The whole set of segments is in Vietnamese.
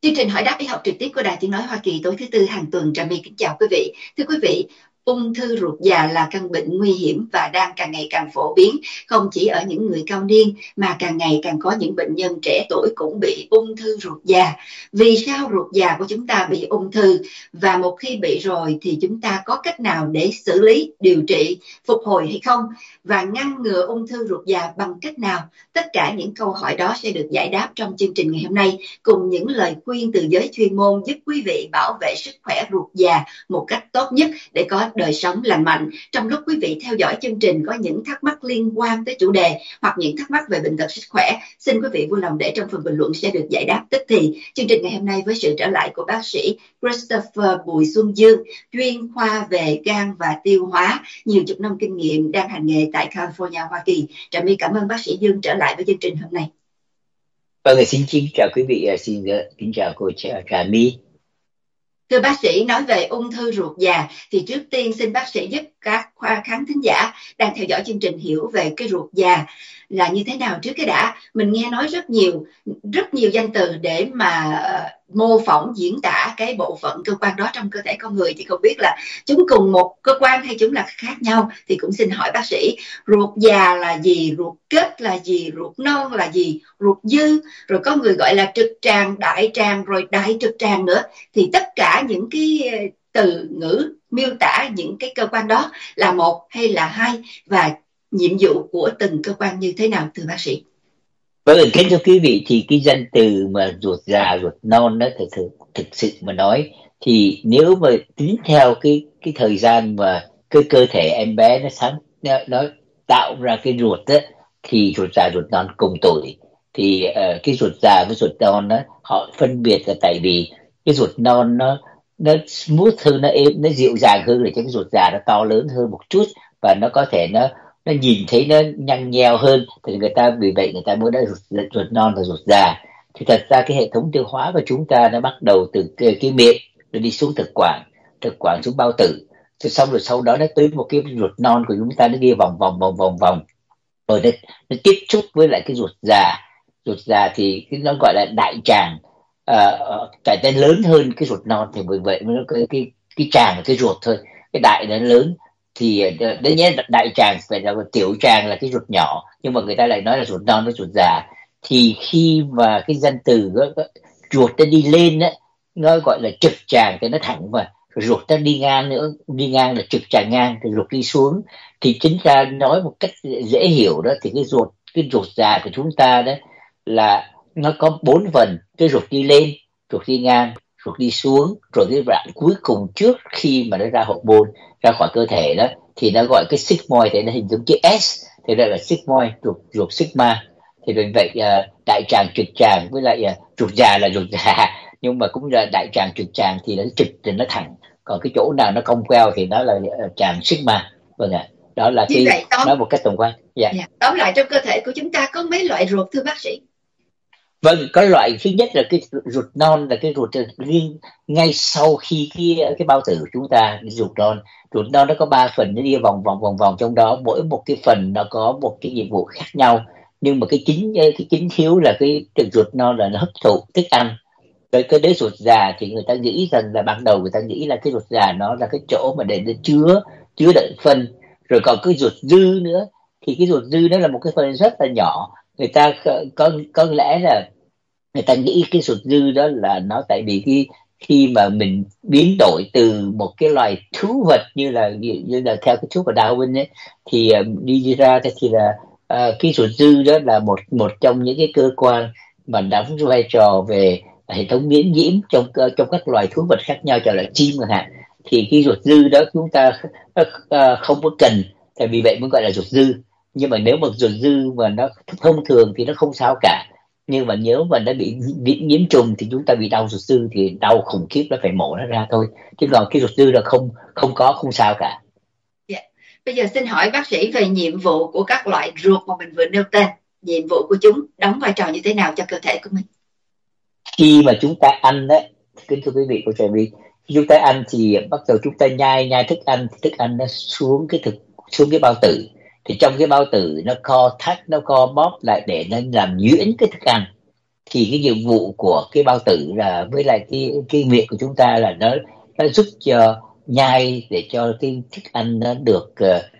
Chương trình hỏi đáp y học trực tiếp của Đài Tiếng nói Hoa Kỳ tối thứ Tư hàng tuần. Trà My kính chào quý vị. Thưa quý vị, ung thư ruột già là căn bệnh nguy hiểm và đang càng ngày càng phổ biến, không chỉ ở những người cao niên mà càng ngày càng có những bệnh nhân trẻ tuổi cũng bị ung thư ruột già. Vì sao ruột già của chúng ta bị ung thư, và một khi bị rồi thì chúng ta có cách nào để xử lý, điều trị, phục hồi hay không, và ngăn ngừa ung thư ruột già bằng cách nào? Tất cả những câu hỏi đó sẽ được giải đáp trong chương trình ngày hôm nay, cùng những lời khuyên từ giới chuyên môn giúp quý vị bảo vệ sức khỏe ruột già một cách tốt nhất để có đời sống lành mạnh. Trong lúc quý vị theo dõi chương trình có những thắc mắc liên quan tới chủ đề hoặc những thắc mắc về bệnh tật sức khỏe, xin quý vị vui lòng để trong phần bình luận sẽ được giải đáp tức thì. Chương trình ngày hôm nay với sự trở lại của bác sĩ Christopher Bùi Xuân Dương, chuyên khoa về gan và tiêu hóa, nhiều chục năm kinh nghiệm, đang hành nghề tại California, Hoa Kỳ. Trà My cảm ơn bác sĩ Dương trở lại với chương trình hôm nay. Vâng, xin chào quý vị, xin kính chào cô Trà My. Thưa bác sĩ, nói về ung thư ruột già thì trước tiên xin bác sĩ giúp các khán thính giả đang theo dõi chương trình hiểu về cái ruột già là như thế nào trước cái đã. Mình nghe nói rất nhiều danh từ để mà mô phỏng diễn tả cái bộ phận cơ quan đó trong cơ thể con người, thì không biết là chúng cùng một cơ quan hay chúng là khác nhau, thì cũng xin hỏi bác sĩ, ruột già là gì, ruột kết là gì, ruột non là gì, ruột dư, rồi có người gọi là trực tràng, đại tràng, rồi đại trực tràng nữa, thì tất cả những cái từ ngữ miêu tả những cái cơ quan đó là một hay là hai, và nhiệm vụ của từng cơ quan như thế nào, thưa bác sĩ? Vâng, kính thưa quý vị, thì cái danh từ mà ruột già, ruột non đó thực sự mà nói thì nếu mà tính theo cái thời gian mà cơ thể em bé nó tạo ra cái ruột đó, thì ruột già ruột non cùng tuổi. Thì cái ruột già với ruột non đó họ phân biệt là tại vì cái ruột non nó smooth hơn, nó êm, nó dịu dàng hơn, để cho cái ruột già nó to lớn hơn một chút, và nó có thể nó nhìn thấy nó nhăn nheo hơn, thì vì vậy người ta mới đã ruột non và ruột già. Thì thật ra cái hệ thống tiêu hóa của chúng ta nó bắt đầu từ cái miệng, rồi đi xuống thực quản xuống bao tử, rồi sau đó nó tới một cái ruột non của chúng ta, nó đi vòng rồi nó tiếp xúc với lại cái ruột già thì nó gọi là đại tràng. Tại nó lớn hơn cái ruột non, thì vì vậy nó có cái tràng là cái ruột thôi, cái đại nó lớn. Thì đấy nhé, đại tràng phải là tiểu tràng là cái ruột nhỏ, nhưng mà người ta lại nói là ruột non với ruột già. Thì khi mà cái danh từ ruột nó đi lên á, nó gọi là trực tràng thì nó thẳng mà, rồi ruột nó đi ngang nữa, đi ngang là trực tràng ngang, thì ruột đi xuống. Thì chính ra nói một cách dễ hiểu đó, thì cái ruột già của chúng ta đó là nó có 4 phần: cái ruột đi lên, ruột đi ngang, ruột đi xuống, rồi cái đoạn cuối cùng trước khi mà nó ra hậu môn, ra khỏi cơ thể đó, thì nó gọi cái sigmoid, thì nó hình giống chữ S, thì đây là sigmoid, ruột sigma. Thì vì vậy đại tràng trực tràng với lại ruột già là ruột già, nhưng mà cũng là đại tràng trực tràng thì nó trực thì nó thẳng, còn cái chỗ nào nó cong queo thì nó là tràng sigma. Vâng ạ. Đó là Như vậy nói một cách tổng quan. Dạ. Tóm lại, trong cơ thể của chúng ta có mấy loại ruột, thưa bác sĩ? Vâng, có loại thứ nhất là cái ruột non, là cái ruột riêng ngay sau khi cái bao tử của chúng ta. Ruột non nó có 3 phần, nó đi vòng trong đó, mỗi một cái phần nó có một cái nhiệm vụ khác nhau. Nhưng mà cái chính thiếu là cái ruột non là nó hấp thụ thức ăn. Rồi cái đế ruột già thì người ta nghĩ rằng là ban đầu người ta nghĩ là cái ruột già nó là cái chỗ mà để nó chứa đựng phân. Rồi còn cái ruột dư nữa, thì cái ruột dư nó là một cái phần rất là nhỏ. Người ta có lẽ là người ta nghĩ cái ruột dư đó là nó tại vì khi mà mình biến đổi từ một cái loài thú vật như là theo cái thuốc của Darwin ấy, thì đi ra thì là cái ruột dư đó là một trong những cái cơ quan mà đóng vai trò về hệ thống miễn nhiễm trong các loài thú vật khác nhau, cho là chim chẳng hạn. Thì cái ruột dư đó chúng ta không có cần, tại vì vậy mới gọi là ruột dư. Nhưng mà nếu mà ruột dư mà nó thông thường thì nó không sao cả, nhưng mà nếu mà nó bị nhiễm trùng thì chúng ta bị đau ruột dư thì đau khủng khiếp, nó phải mổ nó ra thôi. Chứ còn cái ruột dư là không sao cả. Bây giờ xin hỏi bác sĩ về nhiệm vụ của các loại ruột mà mình vừa nêu tên, nhiệm vụ của chúng đóng vai trò như thế nào cho cơ thể của mình? Khi mà chúng ta ăn đấy, kính thưa quý vị của Trà My, khi chúng ta ăn thì bắt đầu chúng ta nhai thức ăn, thì thức ăn nó xuống cái bao tử. Thì trong cái bao tử nó co thắt, nó co bóp lại để nó làm nhuyễn cái thức ăn. thì cái nhiệm vụ của cái bao tử là với lại cái miệng của chúng ta là nó giúp cho nhai để cho cái thức ăn nó được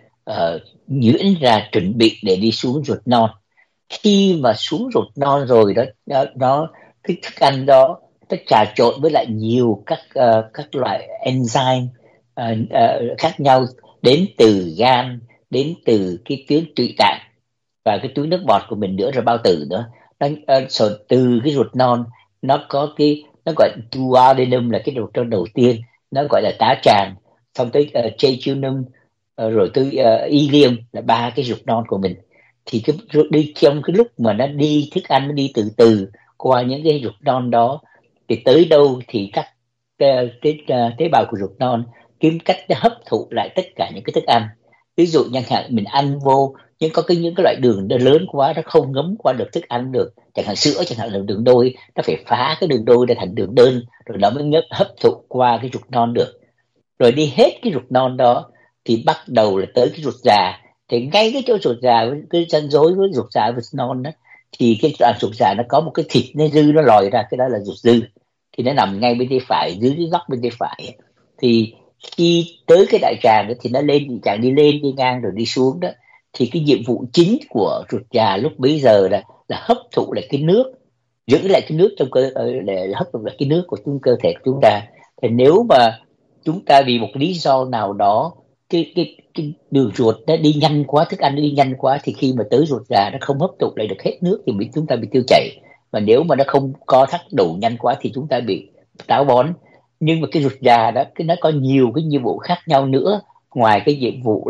nhuyễn ra, chuẩn bị để đi xuống ruột non. Khi mà xuống ruột non rồi đó, nó cái thức ăn đó nó trà trộn với lại nhiều các loại enzyme khác nhau, đến từ gan, đến từ cái tuyến tụy tạng và cái túi nước bọt của mình nữa, rồi bao tử nữa. Rồi từ cái ruột non nó có nó gọi duodenum là cái đầu tiên, nó gọi là tá tràng, xong tới jejunum, rồi tới ileum là ba cái ruột non của mình. Thì cái đi trong cái lúc mà nó đi thức ăn, nó đi từ từ qua những cái ruột non đó, thì tới đâu thì các tế bào của ruột non kiếm cách để hấp thụ lại tất cả những cái thức ăn. Ví dụ chẳng hạn mình ăn vô, nhưng có những cái loại đường nó lớn quá, nó không ngấm qua được thức ăn được, chẳng hạn sữa, chẳng hạn là đường đôi, nó phải phá cái đường đôi ra thành đường đơn, rồi nó mới hấp thụ qua cái ruột non được. Rồi đi hết cái ruột non đó thì bắt đầu là tới cái ruột già. Thì ngay cái chỗ ruột già, cái ranh rối với ruột già với ruột non đó, thì cái đoạn ruột già nó có một cái thịt nó dư, nó lòi ra, cái đó là ruột dư, thì nó nằm ngay bên tay phải, dưới cái góc bên tay phải. Thì khi tới cái đại tràng đó, thì nó lên, tràng đi lên đi ngang rồi đi xuống đó, thì cái nhiệm vụ chính của ruột già lúc bấy giờ là hấp thụ lại cái nước, giữ lại cái nước trong cơ, để hấp thụ lại cái nước của cơ thể của chúng ta. Thì nếu mà chúng ta vì một lý do nào đó, cái đường ruột nó đi nhanh quá, thức ăn nó đi nhanh quá, thì khi mà tới ruột già nó không hấp thụ lại được hết nước thì chúng ta bị tiêu chảy. Và nếu mà nó không co thắt đủ nhanh quá thì chúng ta bị táo bón. Nhưng mà cái ruột già đó, nó có nhiều cái nhiệm vụ khác nhau nữa, ngoài cái nhiệm vụ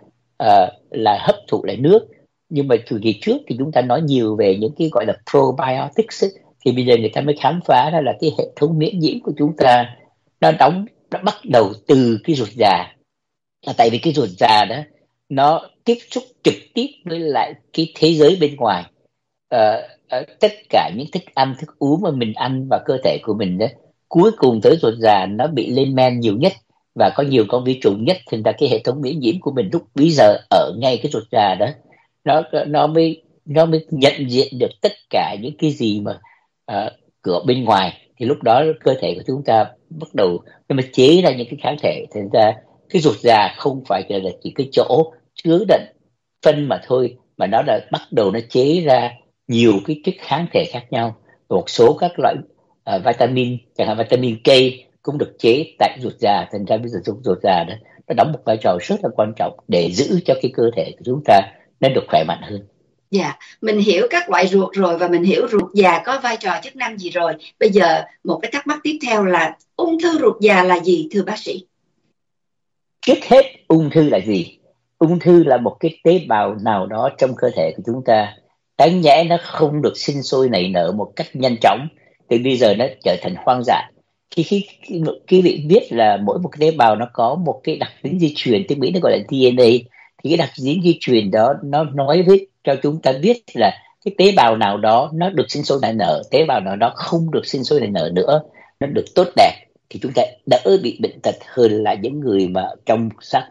là hấp thụ lại nước. Nhưng mà từ kỳ trước thì chúng ta nói nhiều về những cái gọi là probiotics ấy. Thì bây giờ người ta mới khám phá ra là cái hệ thống miễn nhiễm của chúng ta nó bắt đầu từ cái ruột già. Là tại vì cái ruột già đó nó tiếp xúc trực tiếp với lại cái thế giới bên ngoài. Tất cả những thức ăn, thức uống mà mình ăn vào cơ thể của mình đó, cuối cùng tới ruột già nó bị lên men nhiều nhất và có nhiều con vi trùng nhất. Thành ra cái hệ thống miễn nhiễm của mình lúc bây giờ ở ngay cái ruột già đó, nó mới nhận diện được tất cả những cái gì mà cửa bên ngoài. Thì lúc đó cơ thể của chúng ta bắt đầu nó mới chế ra những cái kháng thể. Thành ra cái ruột già không phải là chỉ cái chỗ chứa đựng phân mà thôi, mà nó đã bắt đầu nó chế ra nhiều cái chất kháng thể khác nhau. Một số các loại vitamin, chẳng hạn vitamin K cũng được chế tại ruột già. Thành ra bây giờ ruột già đó nó đóng một vai trò rất là quan trọng để giữ cho cái cơ thể của chúng ta nó được khỏe mạnh hơn. Dạ, mình hiểu các loại ruột rồi, và mình hiểu ruột già có vai trò chức năng gì rồi. Bây giờ một cái thắc mắc tiếp theo là ung thư ruột già là gì thưa bác sĩ? Trước hết, ung thư là gì? Ung thư là một cái tế bào nào đó trong cơ thể của chúng ta, đáng nhẽ nó không được sinh sôi nảy nở một cách nhanh chóng, từ bây giờ nó trở thành hoang dại. Khi quý vị biết là mỗi một cái tế bào nó có một cái đặc tính di truyền, tiếng Mỹ nó gọi là DNA, thì cái đặc tính di truyền đó nó nói với cho chúng ta biết là cái tế bào nào đó nó được sinh sôi nảy nở, tế bào nào đó không được sinh sôi nảy nở nữa, nó được tốt đẹp, thì chúng ta đỡ bị bệnh tật hơn là những người mà trong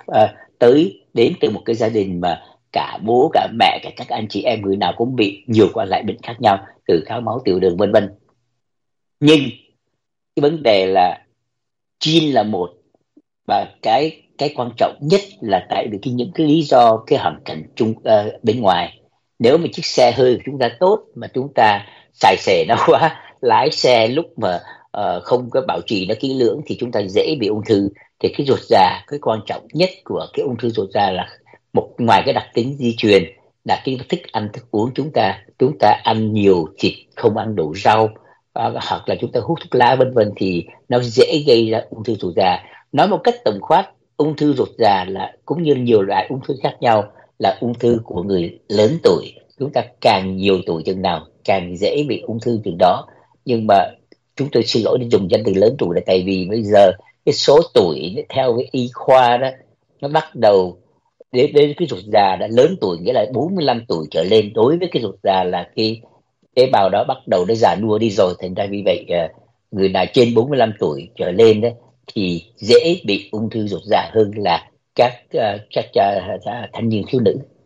đến từ một cái gia đình mà cả bố cả mẹ cả các anh chị em người nào cũng bị nhiều qua lại bệnh khác nhau, từ cao máu, tiểu đường, vân vân. Nhưng cái vấn đề là gene là một, và cái quan trọng nhất là tại vì những cái lý do, cái hoàn cảnh bên ngoài. Nếu mà chiếc xe hơi của chúng ta tốt mà chúng ta xài xề nó quá, lái xe lúc mà không có bảo trì nó kỹ lưỡng, thì chúng ta dễ bị ung thư. Thì cái ruột già, cái quan trọng nhất của cái ung thư ruột già là ngoài cái đặc tính di truyền, là cái thức ăn thức uống. Chúng ta ăn nhiều thịt, không ăn đủ rau, hoặc là chúng ta hút thuốc lá vân vân, thì nó dễ gây ra ung thư ruột già. Nói một cách tổng quát, ung thư ruột già là cũng như nhiều loại ung thư khác nhau, là ung thư của người lớn tuổi. Chúng ta càng nhiều tuổi chừng nào càng dễ bị ung thư chừng đó. Nhưng mà chúng tôi xin lỗi để dùng danh từ lớn tuổi là tại vì bây giờ cái số tuổi theo cái y khoa đó, nó bắt đầu đến cái ruột già đã lớn tuổi, nghĩa là 45 tuổi trở lên. Đối với cái ruột già là cái tế bào đó bắt đầu nó già nua đi rồi. Thành ra vì vậy người nào trên 45 tuổi trở lên đấy thì dễ bị ung thư ruột già hơn là các thanh niên thiếu nữ.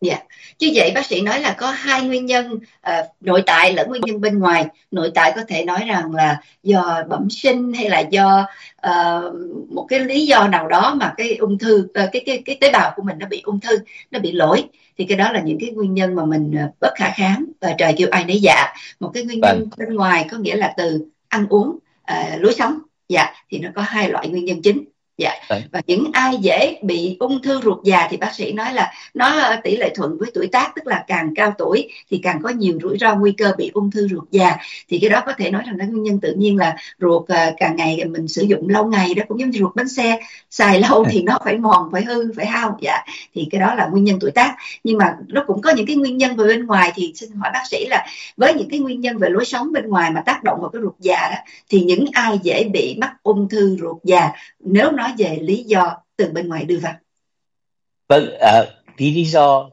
Dạ. Chứ vậy bác sĩ nói là có hai nguyên nhân, nội tại lẫn nguyên nhân bên ngoài. Nội tại có thể nói rằng là do bẩm sinh hay là do một cái lý do nào đó mà cái ung thư, cái tế bào của mình nó bị ung thư, nó bị lỗi. Thì cái đó là những cái nguyên nhân mà mình bất khả kháng và trời kêu ai nấy dạ. Một cái nguyên Vâng, nhân bên ngoài có nghĩa là từ ăn uống, lối sống. Dạ, thì nó có hai loại nguyên nhân chính. Dạ. vâng. Và những ai dễ bị ung thư ruột già thì bác sĩ nói là nó tỷ lệ thuận với tuổi tác, tức là càng cao tuổi thì càng có nhiều rủi ro nguy cơ bị ung thư ruột già. Thì cái đó có thể nói rằng là nguyên nhân tự nhiên là ruột càng ngày mình sử dụng lâu ngày đó, cũng giống như ruột bánh xe xài lâu thì nó phải mòn, phải hư, phải hao. Dạ, thì cái đó là nguyên nhân tuổi tác. Nhưng mà nó cũng có những cái nguyên nhân về bên ngoài. Thì xin hỏi bác sĩ là với những cái nguyên nhân về lối sống bên ngoài mà tác động vào cái ruột già đó, thì những ai dễ bị mắc ung thư ruột già nếu nói về lý do từ bên ngoài đưa vào? Vâng, cái lý do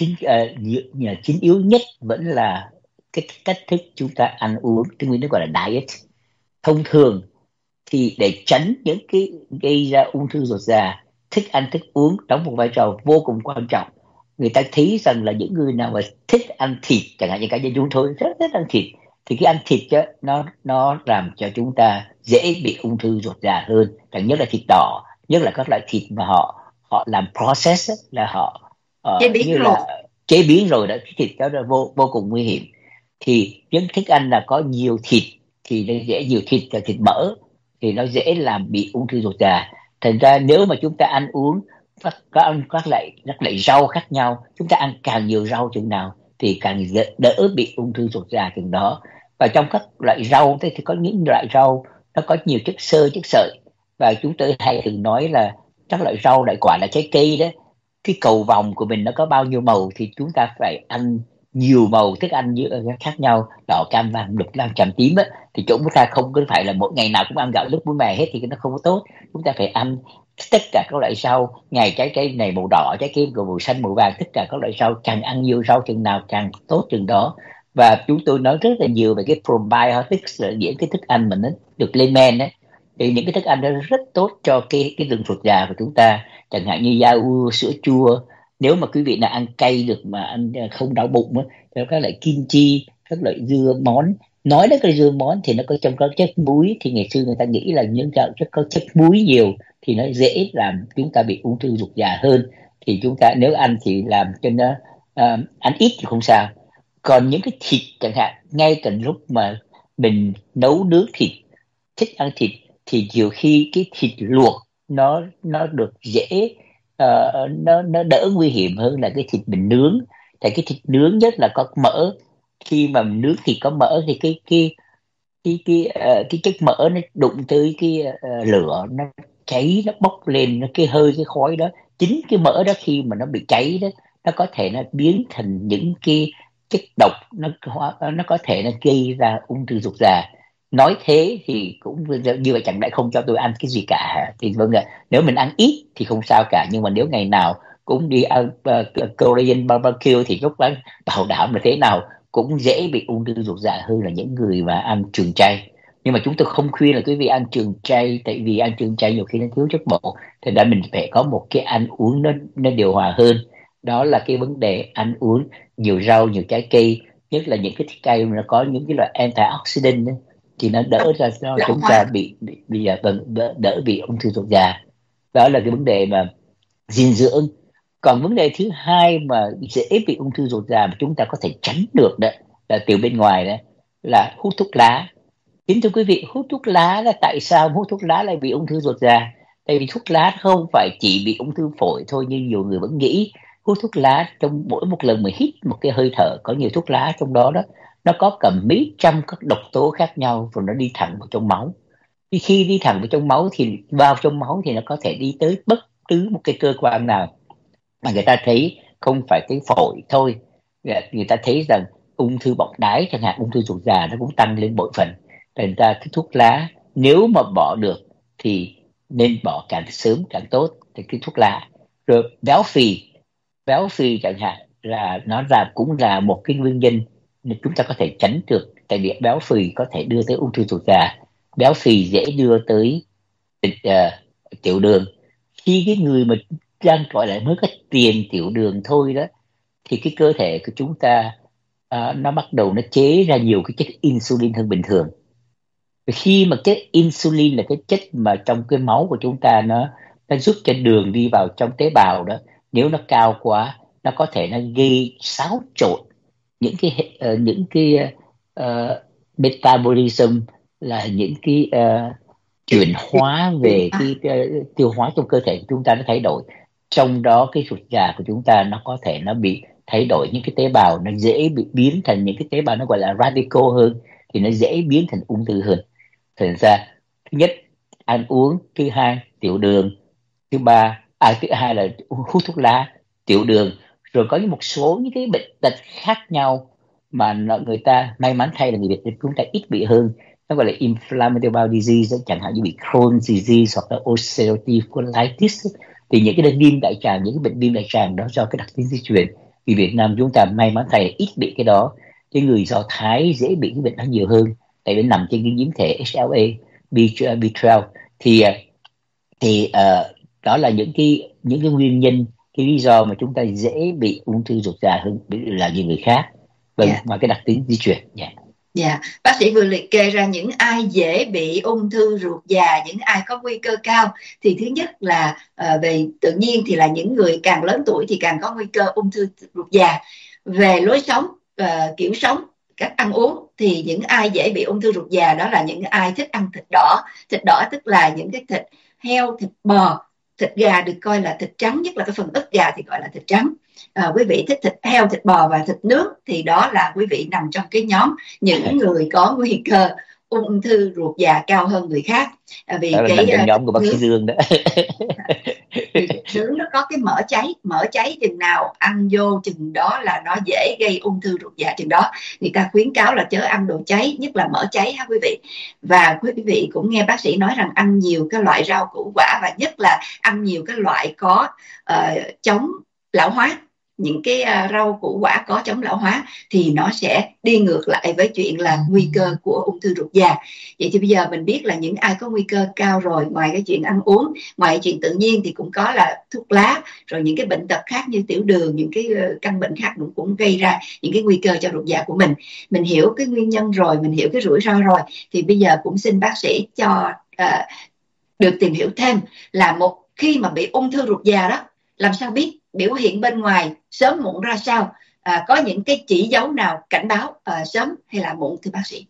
chính yếu nhất vẫn là cái cách thức chúng ta ăn uống, tiếng Anh nó gọi là diet. Thông thường thì để tránh những cái gây ra ung thư ruột già, thức ăn thức uống đóng một vai trò vô cùng quan trọng. Người ta thấy rằng là những người nào mà thích ăn thịt, chẳng hạn như cá nhân chúng tôi rất thích ăn thịt, thì cái ăn thịt đó, nó làm cho chúng ta dễ bị ung thư ruột già hơn. Đặc nhất là thịt đỏ, nhất là các loại thịt mà họ họ làm process á, là họ Chế biến như rồi. là chế biến rồi đó, cái thịt đó là vô cùng nguy hiểm. Thì những thức ăn là có nhiều thịt thì nó dễ, nhiều thịt và thịt mỡ thì nó dễ làm bị ung thư ruột già. Thành ra nếu mà chúng ta ăn uống các loại rau khác nhau, chúng ta ăn càng nhiều rau chừng nào thì càng đỡ bị ung thư ruột già chừng đó. Và trong các loại rau thì có những loại rau nó có nhiều chất xơ, chất sợi, và chúng tôi hay thường nói là các loại rau, loại quả, là trái cây đó, cái cầu vồng của mình nó có bao nhiêu màu thì chúng ta phải ăn nhiều màu thức ăn khác nhau, đỏ, cam, vàng, lục, lam, chàm, tím á. Thì chúng ta không có phải là mỗi ngày nào cũng ăn gạo lứt muối mè hết thì nó không có tốt. Chúng ta phải ăn tất cả các loại rau, ngày trái cây này màu đỏ, trái cây màu xanh, màu vàng, tất cả các loại rau, càng ăn nhiều rau chừng nào càng tốt chừng đó. Và chúng tôi nói rất là nhiều về cái probiotics, là những cái thức ăn mà nó được lên men ấy. Thì những cái thức ăn đó rất tốt cho cái đường ruột già của chúng ta, chẳng hạn như da u, sữa chua. Nếu mà quý vị nào ăn cay được mà ăn không đau bụng á, thì các loại kim chi, các loại dưa món. Nói đến cái dưa món thì nó có trong có chất muối, thì ngày xưa người ta nghĩ là những chất có chất muối nhiều thì nó dễ làm chúng ta bị ung thư ruột già hơn. Thì chúng ta nếu ăn thì làm cho nó ăn ít thì không sao. Còn những cái thịt chẳng hạn, ngay cả lúc mà mình nấu nướng thịt, thích ăn thịt, thì nhiều khi cái thịt luộc nó được dễ, nó đỡ nguy hiểm hơn là cái thịt mình nướng. Tại cái thịt nướng nhất là có mỡ, khi mà mình nướng thịt có mỡ thì cái chất mỡ nó đụng tới cái lửa, nó cháy, nó bốc lên, nó cái hơi, cái khói đó, chính cái mỡ đó khi mà nó bị cháy đó, nó có thể nó biến thành những cái chất độc, nó có thể nó gây ra ung thư ruột già. Nói thế thì cũng như vậy, chẳng lẽ không cho tôi ăn cái gì cả hả? Thì vâng ạ, nếu mình ăn ít thì không sao cả, nhưng mà nếu ngày nào cũng đi ăn Korean barbecue thì lúc đó bảo đảm là thế nào cũng dễ bị ung thư ruột già hơn là những người mà ăn trường chay. Nhưng mà chúng tôi không khuyên là quý vị ăn trường chay, tại vì ăn trường chay nhiều khi nó thiếu chất bổ. Thế nên mình phải có một cái ăn uống nó điều hòa hơn. Đó là cái vấn đề ăn uống nhiều rau, nhiều trái cây, nhất là những cái cây mà nó có những cái loại antioxidant ấy, thì nó đỡ ra cho Lão chúng ta hóa. bị đỡ bị ung thư ruột già. Đó là cái vấn đề mà dinh dưỡng. Còn vấn đề thứ hai mà dễ bị ung thư ruột già mà chúng ta có thể tránh được đó, là từ bên ngoài đó, là hút thuốc lá. Kính thưa quý vị, hút thuốc lá là tại sao hút thuốc lá lại bị ung thư ruột già? Tại vì thuốc lá không phải chỉ bị ung thư phổi thôi như nhiều người vẫn nghĩ. Hút thuốc lá, trong mỗi một lần mà hít một cái hơi thở có nhiều thuốc lá trong đó đó, nó có cả mấy trăm các độc tố khác nhau và nó đi thẳng vào trong máu. Khi đi thẳng vào trong máu thì vào trong máu thì nó có thể đi tới bất cứ một cái cơ quan nào, mà người ta thấy không phải cái phổi thôi. Người ta thấy rằng ung thư bọng đái chẳng hạn, ung thư ruột già nó cũng tăng lên bội phần. Thành ra cái thuốc lá nếu mà bỏ được thì nên bỏ càng sớm càng tốt. Thì cái thuốc lá, rồi béo phì chẳng hạn, là nó cũng là một cái nguyên nhân nên chúng ta có thể tránh được. Tại vì béo phì có thể đưa tới ung thư ruột già. Béo phì dễ đưa tới tiểu đường. Khi cái người mà đang gọi là mới có tiền tiểu đường thôi đó, thì cái cơ thể của chúng ta nó bắt đầu nó chế ra nhiều cái chất insulin hơn bình thường. Và khi mà cái insulin là cái chất mà trong cái máu của chúng ta, nó giúp cho đường đi vào trong tế bào đó, nếu nó cao quá nó có thể nó gây xáo trộn những cái metabolism, là những cái chuyển hóa về cái tiêu hóa trong cơ thể của chúng ta nó thay đổi. Trong đó cái ruột già của chúng ta nó có thể nó bị thay đổi, những cái tế bào nó dễ bị biến thành những cái tế bào nó gọi là radical hơn, thì nó dễ biến thành ung thư hơn. Thành ra thứ nhất ăn uống, thứ hai tiểu đường, thứ hai là hút thuốc lá, tiểu đường, rồi có một số những cái bệnh tật khác nhau mà người ta may mắn thay là người Việt Nam chúng ta ít bị hơn. Nó gọi là inflammatory bowel disease, chẳng hạn như bị Crohn's disease hoặc là ulcerative colitis. Thì những cái viêm đại tràng, những cái bệnh viêm đại tràng đó do cái đặc tính di truyền. Vì Việt Nam chúng ta may mắn thay là ít bị cái đó. Cái người Do Thái dễ bị cái bệnh đó nhiều hơn, tại vì nằm trên cái nhiễm thể HLA B12. Thì đó là những cái nguyên nhân, cái lý do mà chúng ta dễ bị ung thư ruột già hơn là những người khác. Vâng, Dạ. và cái đặc tính di truyền. Dạ, bác sĩ vừa liệt kê ra những ai dễ bị ung thư ruột già, những ai có nguy cơ cao. Thì thứ nhất là về tự nhiên thì là những người càng lớn tuổi thì càng có nguy cơ ung thư ruột già. Về lối sống, kiểu sống, cách ăn uống thì những ai dễ bị ung thư ruột già đó là những ai thích ăn thịt đỏ. Thịt đỏ tức là những cái thịt heo, thịt bò, thịt gà được coi là thịt trắng, nhất là cái phần ức gà thì gọi là thịt trắng. Quý vị thích thịt heo, thịt bò và thịt nướng thì đó là quý vị nằm trong cái nhóm những người có nguy cơ ung thư ruột già cao hơn người khác. Vì Đó là nằm trong nhóm của bác sĩ Dương đó. Thì thịt nướng nó có cái mỡ cháy chừng nào ăn vô chừng đó là nó dễ gây ung thư ruột già chừng đó. Người ta khuyến cáo là chớ ăn đồ cháy, nhất là mỡ cháy ha quý vị. Và quý vị cũng nghe bác sĩ nói rằng ăn nhiều cái loại rau củ quả, và nhất là ăn nhiều cái loại có chống lão hóa. Những cái rau củ quả có chống lão hóa thì nó sẽ đi ngược lại với chuyện là nguy cơ của ung thư ruột già. Vậy thì bây giờ mình biết là những ai có nguy cơ cao rồi, ngoài cái chuyện ăn uống, ngoài chuyện tự nhiên thì cũng có là thuốc lá, rồi những cái bệnh tật khác như tiểu đường, những cái căn bệnh khác cũng gây ra những cái nguy cơ cho ruột già của mình. Mình hiểu cái nguyên nhân rồi, mình hiểu cái rủi ro rồi, thì bây giờ cũng xin bác sĩ cho được tìm hiểu thêm là khi mà bị ung thư ruột già đó, làm sao biết biểu hiện bên ngoài sớm muộn ra sao, có những cái chỉ dấu nào cảnh báo sớm hay là muộn thưa bác sĩ?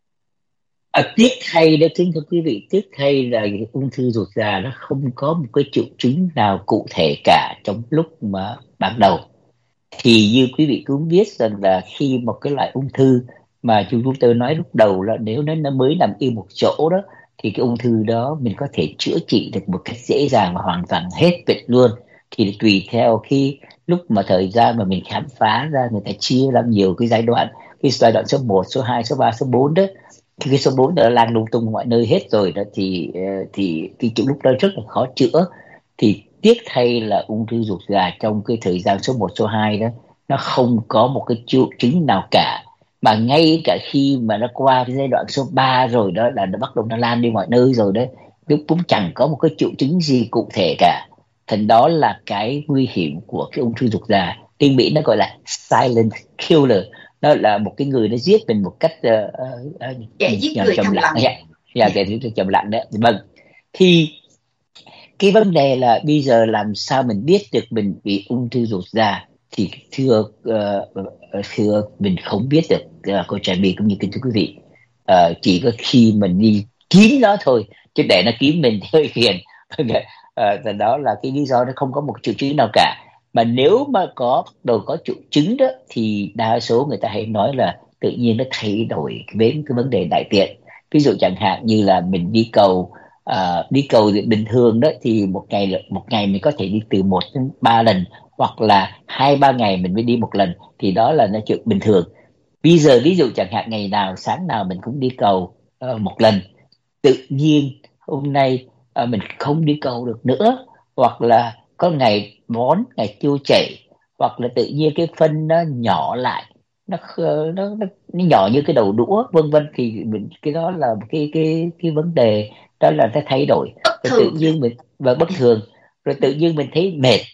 Tiếc thay đó, kính thưa quý vị, tiếc thay là ung thư ruột già nó không có một cái triệu chứng nào cụ thể cả trong lúc mà ban đầu. Thì như quý vị cũng biết rằng là khi một cái loại ung thư mà chúng tôi nói lúc đầu là nếu nó mới nằm yên một chỗ đó, thì cái ung thư đó mình có thể chữa trị được một cách dễ dàng và hoàn toàn hết bệnh luôn. Thì tùy theo khi lúc mà thời gian mà mình khám phá ra, người ta chia ra nhiều cái giai đoạn. Cái giai đoạn số 1, số 2, số 3, số 4 đó, khi cái số 4 đã lan lung tung mọi nơi hết rồi đó, thì cái chỗ lúc đó rất là khó chữa. Thì tiếc thay là ung thư ruột già trong cái thời gian số 1, số 2 đó, nó không có một cái triệu chứng nào cả. Mà ngay cả khi mà nó qua cái giai đoạn số 3 rồi đó, là nó bắt đầu nó lan đi mọi nơi rồi đấy, lúc cũng chẳng có một cái triệu chứng gì cụ thể cả. Thành đó là cái nguy hiểm của cái ung thư ruột già. Tiếng Mỹ nó gọi là silent killer. Nó là một cái người nó giết mình một cách Giết người trầm thầm lặng. lặng. Kẻ giết trầm lặng đó. Vâng. Thì cái vấn đề là bây giờ làm sao mình biết được mình bị ung thư ruột già? Thì thưa mình không biết được, cô Trà My cũng như kính thưa quý vị. Chỉ có khi mình đi kiếm nó thôi, chứ để nó kiếm mình thì hơi phiền. Đó là cái lý do nó không có một triệu chứng nào cả. Mà nếu mà có triệu chứng đó, thì đa số người ta hay nói là tự nhiên nó thay đổi đến cái vấn đề đại tiện. Ví dụ chẳng hạn như là mình đi cầu thì bình thường đó, thì một ngày mình có thể đi từ 1 đến 3 lần, hoặc là 2-3 ngày mình mới đi một lần, thì đó là nó chuyện bình thường. Bây giờ ví dụ chẳng hạn ngày nào sáng nào mình cũng đi cầu một lần, tự nhiên hôm nay mình không đi cầu được nữa, hoặc là có ngày bón, ngày tiêu chảy, hoặc là tự nhiên cái phân nó nhỏ lại, nó nhỏ như cái đầu đũa vân vân, thì cái đó là một cái vấn đề, đó là nó thay đổi. Bất Rồi tự thường. nhiên mình và bất thường, rồi tự nhiên mình thấy mệt,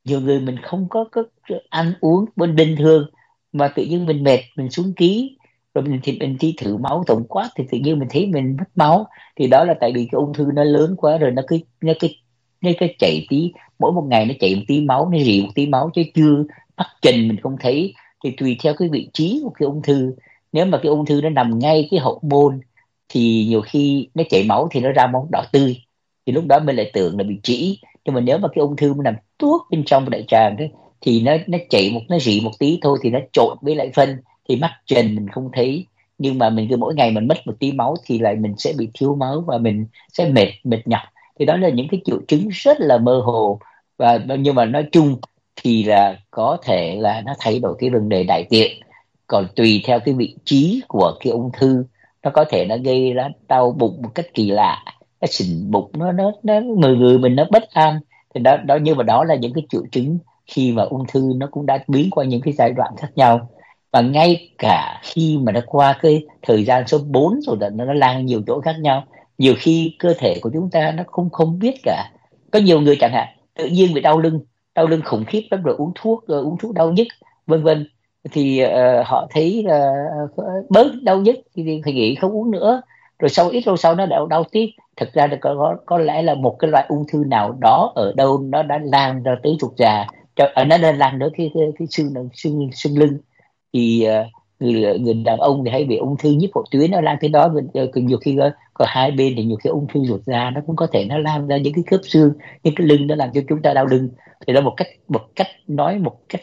nhiều người mình không có ăn uống bình thường mà tự nhiên mình mệt, mình xuống ký, rồi mình đi thử máu tổng quát thì tự nhiên mình thấy mình mất máu. Thì đó là tại vì cái ung thư nó lớn quá rồi, nó cứ chảy tí, mỗi một ngày nó chảy một tí máu, nó rỉ một tí máu chứ chưa bắt trình mình không thấy. Thì tùy theo cái vị trí của cái ung thư, nếu mà cái ung thư nó nằm ngay cái hậu môn thì nhiều khi nó chảy máu thì nó ra máu đỏ tươi, thì lúc đó mình lại tưởng là bị trĩ. Nhưng mà nếu mà cái ung thư nó nằm tuốt bên trong đại tràng đấy thì nó chảy nó rỉ một tí thôi thì nó trộn với lại phân, thì mắt trần mình không thấy. Nhưng mà mình cứ mỗi ngày mình mất một tí máu thì lại mình sẽ bị thiếu máu và mình sẽ mệt mệt nhọc. Thì đó là những cái triệu chứng rất là mơ hồ, và nhưng mà nói chung thì là có thể là nó thay đổi cái vấn đề đại tiện. Còn tùy theo cái vị trí của cái ung thư, nó có thể nó gây ra đau bụng một cách kỳ lạ, nó sình bụng, nó người mình nó bất an. Thì đó nhưng mà đó là những cái triệu chứng khi mà ung thư nó cũng đã biến qua những cái giai đoạn khác nhau. Và ngay cả khi mà nó qua cái thời gian số 4 rồi, là nó lan nhiều chỗ khác nhau, nhiều khi cơ thể của chúng ta nó không không biết cả. Có nhiều người chẳng hạn tự nhiên bị đau lưng khủng khiếp lắm, rồi uống thuốc đau nhức, vân vân. Thì họ thấy là bớt đau nhức thì nghĩ không uống nữa, rồi sau ít lâu sau nó đau tiếp. Thực ra là có lẽ là một cái loại ung thư nào đó ở đâu nó đã lan ra tới ruột già, nó đã lan đến cái xương lưng. Thì người đàn ông thì hay bị ung thư nhíp hộ tuyến, nó lan tới đó. Nhiều khi có hai bên thì nhiều khi ung thư ruột già nó cũng có thể nó lan ra những cái khớp xương, những cái lưng, nó làm cho chúng ta đau lưng. Thì đó một cách nói một cách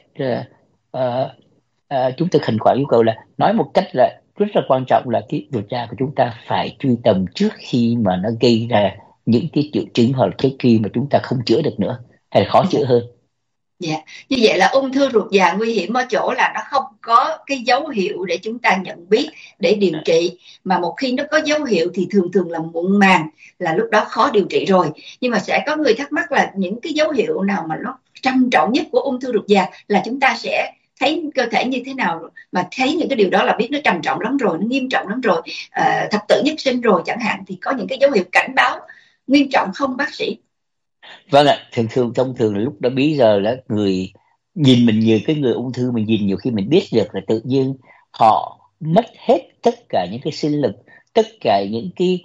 ờ, chúng tôi khẩn khoản yêu cầu là nói một cách là rất là quan trọng là cái điều tra của chúng ta phải truy tầm trước khi mà nó gây ra những cái triệu chứng, hoặc là cái khi mà chúng ta không chữa được nữa hay là khó chữa hơn. Dạ, như vậy là ung thư ruột già nguy hiểm ở chỗ là nó không có cái dấu hiệu để chúng ta nhận biết để điều trị, mà một khi nó có dấu hiệu thì thường thường là muộn màng, là lúc đó khó điều trị rồi. Nhưng mà sẽ có người thắc mắc là những cái dấu hiệu nào mà nó trầm trọng nhất của ung thư ruột già là chúng ta sẽ thấy cơ thể như thế nào, mà thấy những cái điều đó là biết nó trầm trọng lắm rồi, nó nghiêm trọng lắm rồi, thập tử nhất sinh rồi chẳng hạn, thì có những cái dấu hiệu cảnh báo nghiêm trọng không bác sĩ? Vâng ạ, thông thường là lúc đó bây giờ là người nhìn mình, nhiều cái người ung thư mình nhìn nhiều khi mình biết được là tự nhiên họ mất hết tất cả những cái sinh lực, tất cả những cái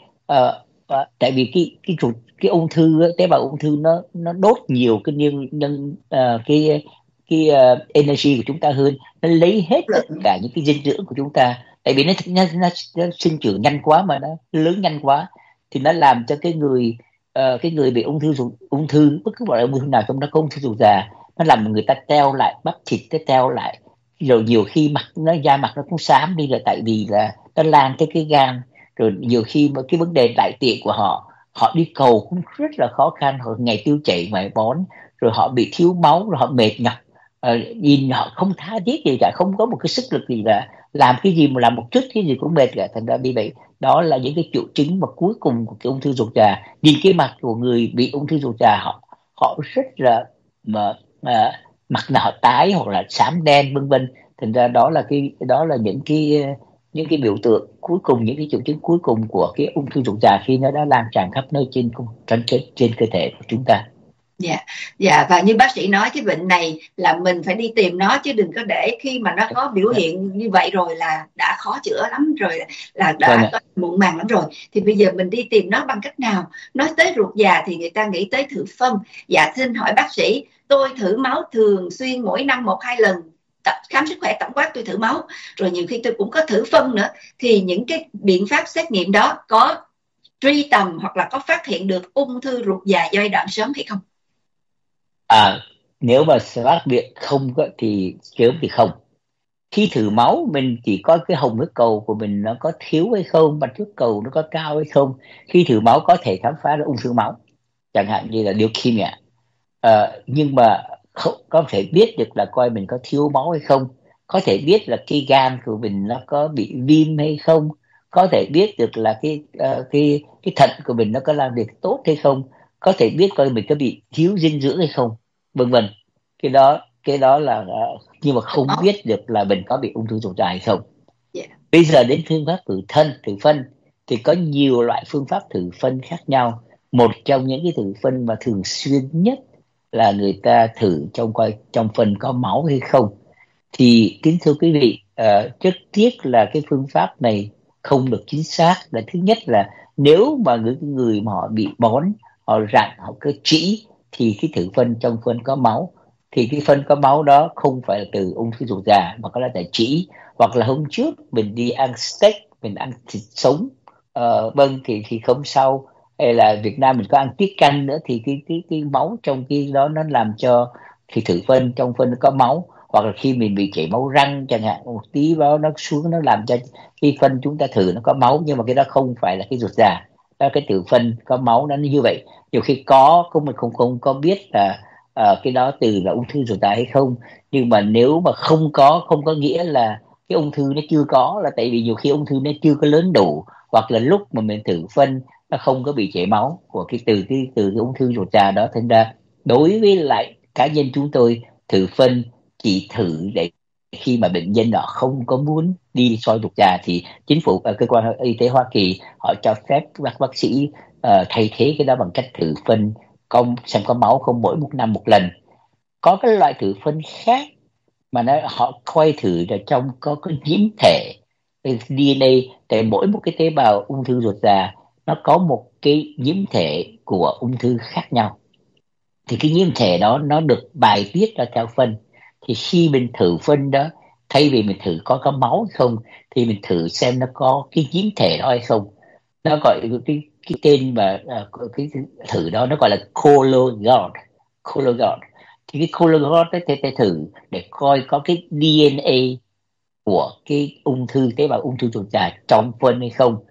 tại vì cái ung thư á, tế bào ung thư nó đốt nhiều cái energy của chúng ta hơn, nó lấy hết tất cả những cái dinh dưỡng của chúng ta. Tại vì nó sinh trưởng nhanh quá, mà nó lớn nhanh quá, thì nó làm cho cái người bị ung thư bất cứ loại ung thư nào, trong đó có ung thư ruột già, nó làm người ta teo lại, bắp thịt nó teo lại, rồi nhiều khi da mặt nó cũng xám đi, là tại vì là nó lan tới cái gan. Rồi nhiều khi mà cái vấn đề đại tiện của họ, họ đi cầu cũng rất là khó khăn, họ ngày tiêu chảy mày bón, rồi họ bị thiếu máu, rồi họ mệt nhọc. Nhìn họ không tha thiết gì cả, không có một cái sức lực gì cả, làm cái gì mà làm một chút cái gì cũng mệt cả. Thành ra vì vậy, đó là những cái triệu chứng mà cuối cùng của cái ung thư ruột già. Nhìn cái mặt của người bị ung thư ruột già, họ họ rất là mà mặt nào họ tái hoặc là xám đen, vân vân. Thành ra đó là những cái biểu tượng cuối cùng, những cái triệu chứng cuối cùng của cái ung thư ruột già khi nó đã lan tràn khắp nơi trên cơ thể của chúng ta. Dạ, dạ, và như bác sĩ nói cái bệnh này là mình phải đi tìm nó, chứ đừng có để khi mà nó có biểu hiện như vậy rồi là đã khó chữa lắm rồi, là Vâng đã ạ. có muộn màng lắm rồi. Thì bây giờ mình đi tìm nó bằng cách nào? Nói tới ruột già thì người ta nghĩ tới thử phân. Dạ, xin hỏi bác sĩ, tôi thử máu thường xuyên mỗi năm 1-2 lần, khám sức khỏe tổng quát tôi thử máu, rồi nhiều khi tôi cũng có thử phân nữa, thì những cái biện pháp xét nghiệm đó có truy tầm hoặc là có phát hiện được ung thư ruột già giai đoạn sớm hay không? À, nếu mà phát hiện không á, thì sớm thì không. Khi thử máu mình chỉ có cái hồng huyết cầu của mình nó có thiếu hay không, bạch huyết cầu nó có cao hay không. Khi thử máu có thể khám phá ra ung thư máu, chẳng hạn như là leukemia. Nhưng mà không có thể biết được là coi mình có thiếu máu hay không, có thể biết là cái gan của mình nó có bị viêm hay không, có thể biết được là cái thận của mình nó có làm việc tốt hay không, có thể biết coi mình có bị thiếu dinh dưỡng hay không, vân vân. Cái đó là nhưng mà không biết được là mình có bị ung thư ruột già hay không. Dạ. Bây giờ đến phương pháp thử phân thì có nhiều loại phương pháp thử phân khác nhau. Một trong những cái thử phân mà thường xuyên nhất là người ta thử trong coi trong phân có máu hay không. Thì kính thưa quý vị, rất tiếc là cái phương pháp này không được chính xác. Là thứ nhất là nếu mà những người mà họ bị bón, họ rặn, họ cơ trĩ, thì cái thử phân trong phân có máu, thì cái phân có máu đó không phải là từ ung thư ruột già mà có là tại trĩ. Hoặc là hôm trước mình đi ăn steak, mình ăn thịt sống, vâng, thì không sao. Hay là Việt Nam mình có ăn tiết canh nữa, thì cái máu trong cái đó nó làm cho thì thử phân trong phân có máu. Hoặc là khi mình bị chảy máu răng chẳng hạn, một tí đó nó xuống, nó làm cho cái phân chúng ta thử nó có máu, nhưng mà cái đó không phải là cái ruột già. Đó, cái thử phân có máu nó như vậy. Nhiều khi mình không có biết là cái đó từ là ung thư ruột già hay không. Nhưng mà nếu mà không có nghĩa là cái ung thư nó chưa có, là tại vì nhiều khi ung thư nó chưa có lớn đủ, hoặc là lúc mà mình thử phân nó không có bị chảy máu của từ cái ung thư ruột già đó. Thành ra đối với lại cá nhân chúng tôi, thử phân chỉ thử để khi mà bệnh nhân họ không có muốn đi soi ruột già, thì chính phủ, cơ quan y tế Hoa Kỳ họ cho phép các bác sĩ thay thế cái đó bằng cách thử phân xem có máu không mỗi một năm một lần. Có cái loại thử phân khác mà họ quay thử là trong có cái nhiễm thể DNA. Tại mỗi một cái tế bào ung thư ruột già nó có một cái nhiễm thể của ung thư khác nhau, thì cái nhiễm thể đó nó được bài tiết ra theo phân. Thì khi mình thử phân đó, thay vì mình thử có máu hay không, thì mình thử xem nó có cái nhiễm thể đó hay không. Nó gọi cái tên mà cái thử đó nó gọi là Cologuard. Cologuard. Thì cái Cologuard đó thì thử để coi có cái DNA của cái tế bào ung thư ruột già trong phân hay không.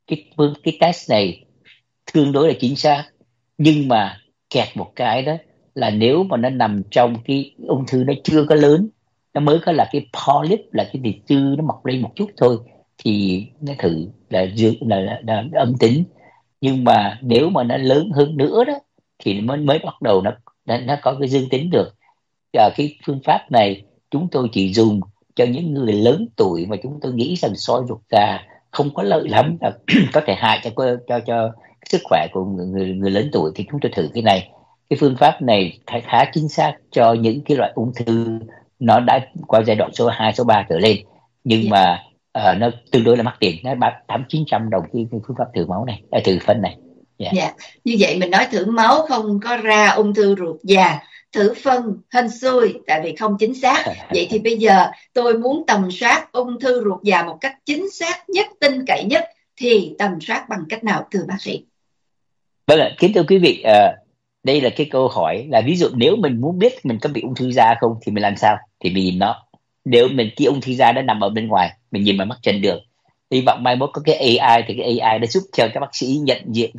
Cái test này tương đối là chính xác, nhưng mà kẹt một cái đó là nếu mà nó nằm trong cái ung thư nó chưa có lớn, nó mới có là cái polyp, là cái thịt chư nó mọc lên một chút thôi, thì nó thử là là âm tính. Nhưng mà nếu mà nó lớn hơn nữa đó thì mới mới bắt đầu nó có cái dương tính được. Cái phương pháp này chúng tôi chỉ dùng cho những người lớn tuổi mà chúng tôi nghĩ rằng soi ruột già không có lợi lắm, có thể hại cho sức khỏe của người lớn tuổi, thì chúng tôi thử cái này. Cái phương pháp này khá chính xác cho những cái loại ung thư nó đã qua giai đoạn số 2 số 3 trở lên. Nhưng mà nó tương đối là mắc tiền, nó 800-900 đồng cái phương pháp thử máu này, thử phân này. Yeah. Yeah. Như vậy mình nói thử máu không có ra ung thư ruột già, thử phân hên xui tại vì không chính xác. Vậy thì bây giờ tôi muốn tầm soát ung thư ruột già một cách chính xác nhất, tin cậy nhất, thì tầm soát bằng cách nào thưa bác sĩ? Vâng ạ, kính thưa quý vị, đây là cái câu hỏi là ví dụ nếu mình muốn biết mình có bị ung thư da không thì mình làm sao? Thì mình nhìn nó. Nếu mình cái ung thư da nó nằm ở bên ngoài, mình nhìn bằng mắt trần được. Hy vọng mai mốt có cái AI, thì cái AI nó giúp cho các bác sĩ nhận diện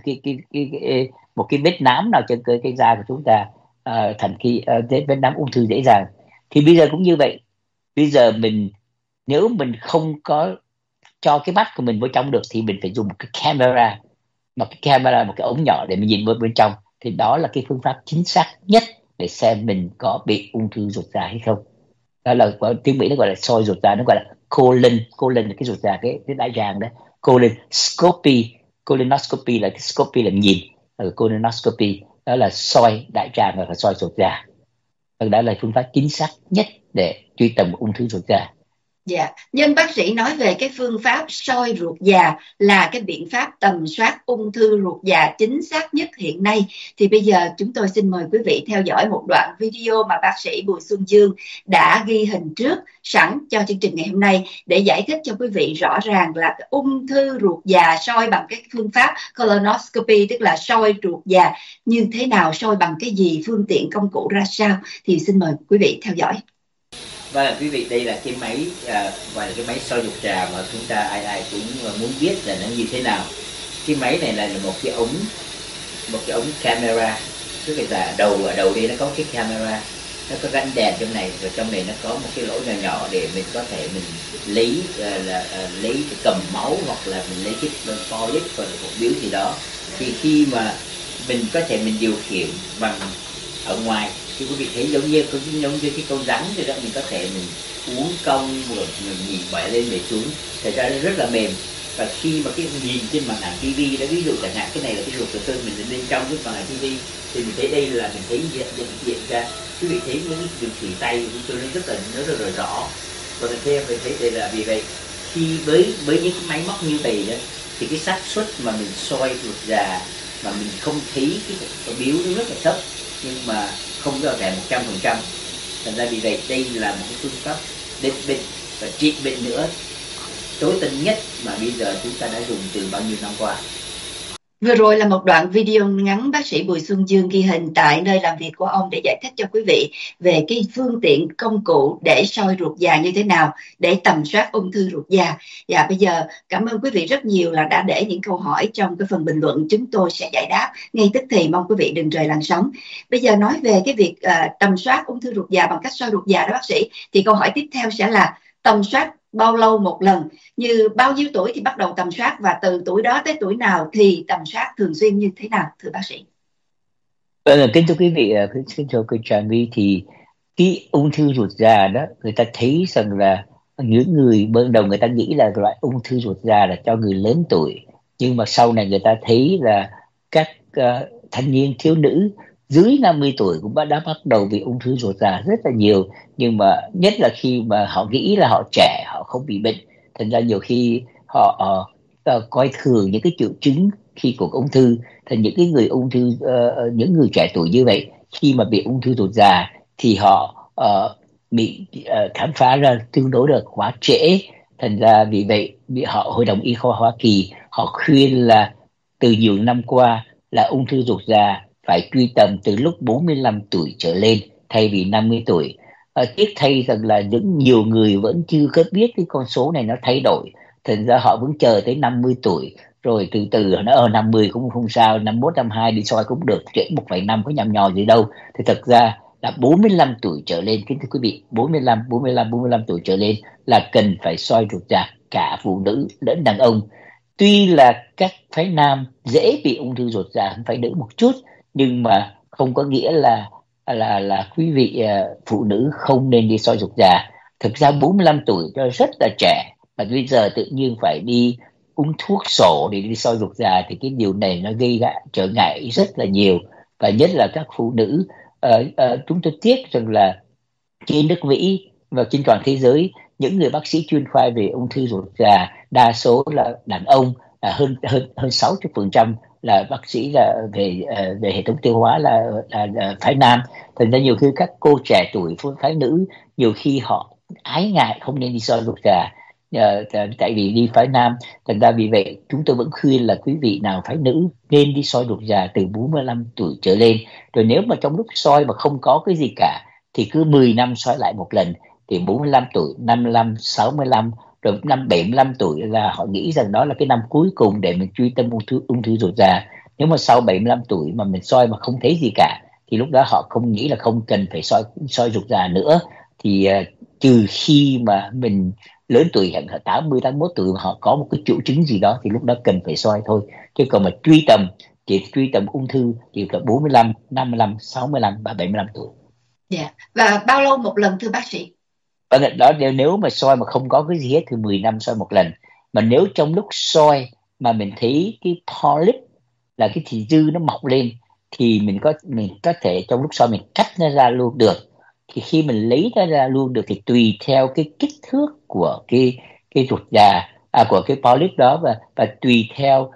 một cái vết nám nào trên cái da của chúng ta, thành cái vết nám ung thư dễ dàng. Thì bây giờ cũng như vậy. Bây giờ nếu mình không có cho cái mắt của mình vào trong được, thì mình phải dùng một cái camera, một cái ống nhỏ để mình nhìn vào bên trong. Thì đó là cái phương pháp chính xác nhất để xem mình có bị ung thư ruột già hay không. Đó là tiếng Mỹ nó gọi là soi ruột già, nó gọi là colon là cái ruột già, cái đại tràng đó. Colonoscopy là cái scopy là nhìn, colonoscopy đó là soi đại tràng hoặc là soi ruột già. Đó là phương pháp chính xác nhất để truy tầm ung thư ruột già. Dạ, nhưng bác sĩ nói về cái phương pháp soi ruột già là cái biện pháp tầm soát ung thư ruột già chính xác nhất hiện nay. Thì bây giờ chúng tôi xin mời quý vị theo dõi một đoạn video mà bác sĩ Bùi Xuân Dương đã ghi hình trước sẵn cho chương trình ngày hôm nay, để giải thích cho quý vị rõ ràng là ung thư ruột già soi bằng cái phương pháp colonoscopy, tức là soi ruột già như thế nào, soi bằng cái gì, phương tiện công cụ ra sao. Thì xin mời quý vị theo dõi. Vâng, quý vị, đây là cái máy gọi là cái máy soi ruột già mà chúng ta ai cũng muốn biết là nó như thế nào. Cái máy này là một cái ống camera, tức là ở đầu đây nó có cái camera, nó có gắn đèn trong này, và trong này nó có một cái lỗ nhỏ nhỏ để mình có thể mình lấy lấy cái cầm máu, hoặc là mình lấy cái polyp hoặc là một biểu gì đó. Thì khi mà mình có thể mình điều khiển bằng ở ngoài, thì quý vị thấy giống như cái con rắn thì đó, mình có thể mình uốn cong rồi mình nhìn bẻ lên bẻ xuống, thật ra nó rất là mềm. Và khi mà cái nhìn trên màn ảnh tivi đó, ví dụ chẳng hạn cái này là cái ruột thừa cân mình lên trong cái màn ảnh tivi, thì mình thấy đây là mình thấy hiện ra, quý vị thấy những cái đường chỉ tay của tôi nó rất là rõ. Và mình thấy đây là vì vậy khi với những cái máy móc như vậy đó, thì cái xác suất mà mình soi ruột già mà mình không thấy cái biếu nó rất là thấp, nhưng mà không có thể 100%. Thành ra vì vậy đây là một cái phương pháp định bệnh và trị bệnh nữa tối tân nhất mà bây giờ chúng ta đã dùng từ bao nhiêu năm qua. Vừa rồi là một đoạn video ngắn bác sĩ Bùi Xuân Dương ghi hình tại nơi làm việc của ông để giải thích cho quý vị về cái phương tiện công cụ để soi ruột già như thế nào để tầm soát ung thư ruột già. Và bây giờ cảm ơn quý vị rất nhiều là đã để những câu hỏi trong cái phần bình luận, chúng tôi sẽ giải đáp ngay tức thì, mong quý vị đừng rời làn sóng. Bây giờ nói về cái việc tầm soát ung thư ruột già bằng cách soi ruột già đó bác sĩ, thì câu hỏi tiếp theo sẽ là tầm soát bao lâu một lần, như bao nhiêu tuổi thì bắt đầu tầm soát, và từ tuổi đó tới tuổi nào thì tầm soát thường xuyên như thế nào, thưa bác sĩ? Vâng, kính thưa quý vị, kính thưa cô Trà My, thì cái ung thư ruột già đó, người ta thấy rằng là những người ban đầu người ta nghĩ là loại ung thư ruột già là cho người lớn tuổi, nhưng mà sau này người ta thấy là các thanh niên thiếu nữ dưới 50 tuổi cũng đã bắt đầu bị ung thư ruột già rất là nhiều. Nhưng mà nhất là khi mà họ nghĩ là họ trẻ, họ không bị bệnh, thành ra nhiều khi họ coi thường những cái triệu chứng khi của ung thư. Thì những cái người ung thư, những người trẻ tuổi như vậy, khi mà bị ung thư ruột già thì họ bị khám phá ra tương đối là quá trễ. Thành ra vì vậy Hội đồng Y khoa Hoa Kỳ họ khuyên là từ nhiều năm qua là ung thư ruột già phải truy tầm từ lúc 45 tuổi trở lên thay vì 50 tuổi. Tiếc thay rằng là nhiều người vẫn chưa có biết cái con số này nó thay đổi, thành ra họ vẫn chờ tới 50 tuổi rồi từ từ nó ở 50 cũng không sao, 51, 52 đi soi cũng được, trễ 1,5 có nhằm nhò gì đâu. Thì thật ra là 45 tuổi trở lên, kính thưa quý vị, 45 tuổi trở lên là cần phải soi ruột già, cả phụ nữ lẫn đàn ông. Tuy là các phái nam dễ bị ung thư ruột già hơn phái nữ một chút, nhưng mà không có nghĩa là quý vị phụ nữ không nên đi soi ruột già. Thực ra 45 tuổi rất là trẻ, mà bây giờ tự nhiên phải đi uống thuốc sổ để đi soi ruột già thì cái điều này nó gây trở ngại rất là nhiều. Và nhất là các phụ nữ, chúng tôi tiếc rằng là trên nước Mỹ và trên toàn thế giới, những người bác sĩ chuyên khoa về ung thư ruột già đa số là đàn ông, là hơn hơn hơn 60% là bác sĩ là về hệ thống tiêu hóa là phái nam. Thành ra nhiều khi các cô trẻ tuổi phái nữ nhiều khi họ ái ngại không nên đi soi ruột già, tại vì đi phái nam. Thành ra vì vậy chúng tôi vẫn khuyên là quý vị nào phái nữ nên đi soi ruột già từ 45 tuổi trở lên. Rồi nếu mà trong lúc soi mà không có cái gì cả thì cứ 10 năm soi lại một lần, thì 45 tuổi, 55, 65, rồi năm 75 tuổi là họ nghĩ rằng đó là cái năm cuối cùng để mình truy tâm ung thư ruột già. Nếu mà sau 75 tuổi mà mình soi mà không thấy gì cả thì lúc đó họ không nghĩ là không cần phải soi ruột già nữa. Thì trừ khi mà mình lớn tuổi, hẳn 80, 81 tuổi mà họ có một cái triệu chứng gì đó thì lúc đó cần phải soi thôi. Chứ còn mà truy tầm ung thư thì là 45, 55, 65 và 75 tuổi. Dạ. Và bao lâu một lần, thưa bác sĩ? Vâng, đó nếu mà soi mà không có cái gì hết thì 10 năm soi một lần. Mà nếu trong lúc soi mà mình thấy cái polyp là cái thịt dư nó mọc lên thì mình có thể trong lúc soi mình cắt nó ra luôn được. Thì khi mình lấy nó ra luôn được thì tùy theo cái kích thước của cái ruột già, của cái polyp đó, và tùy theo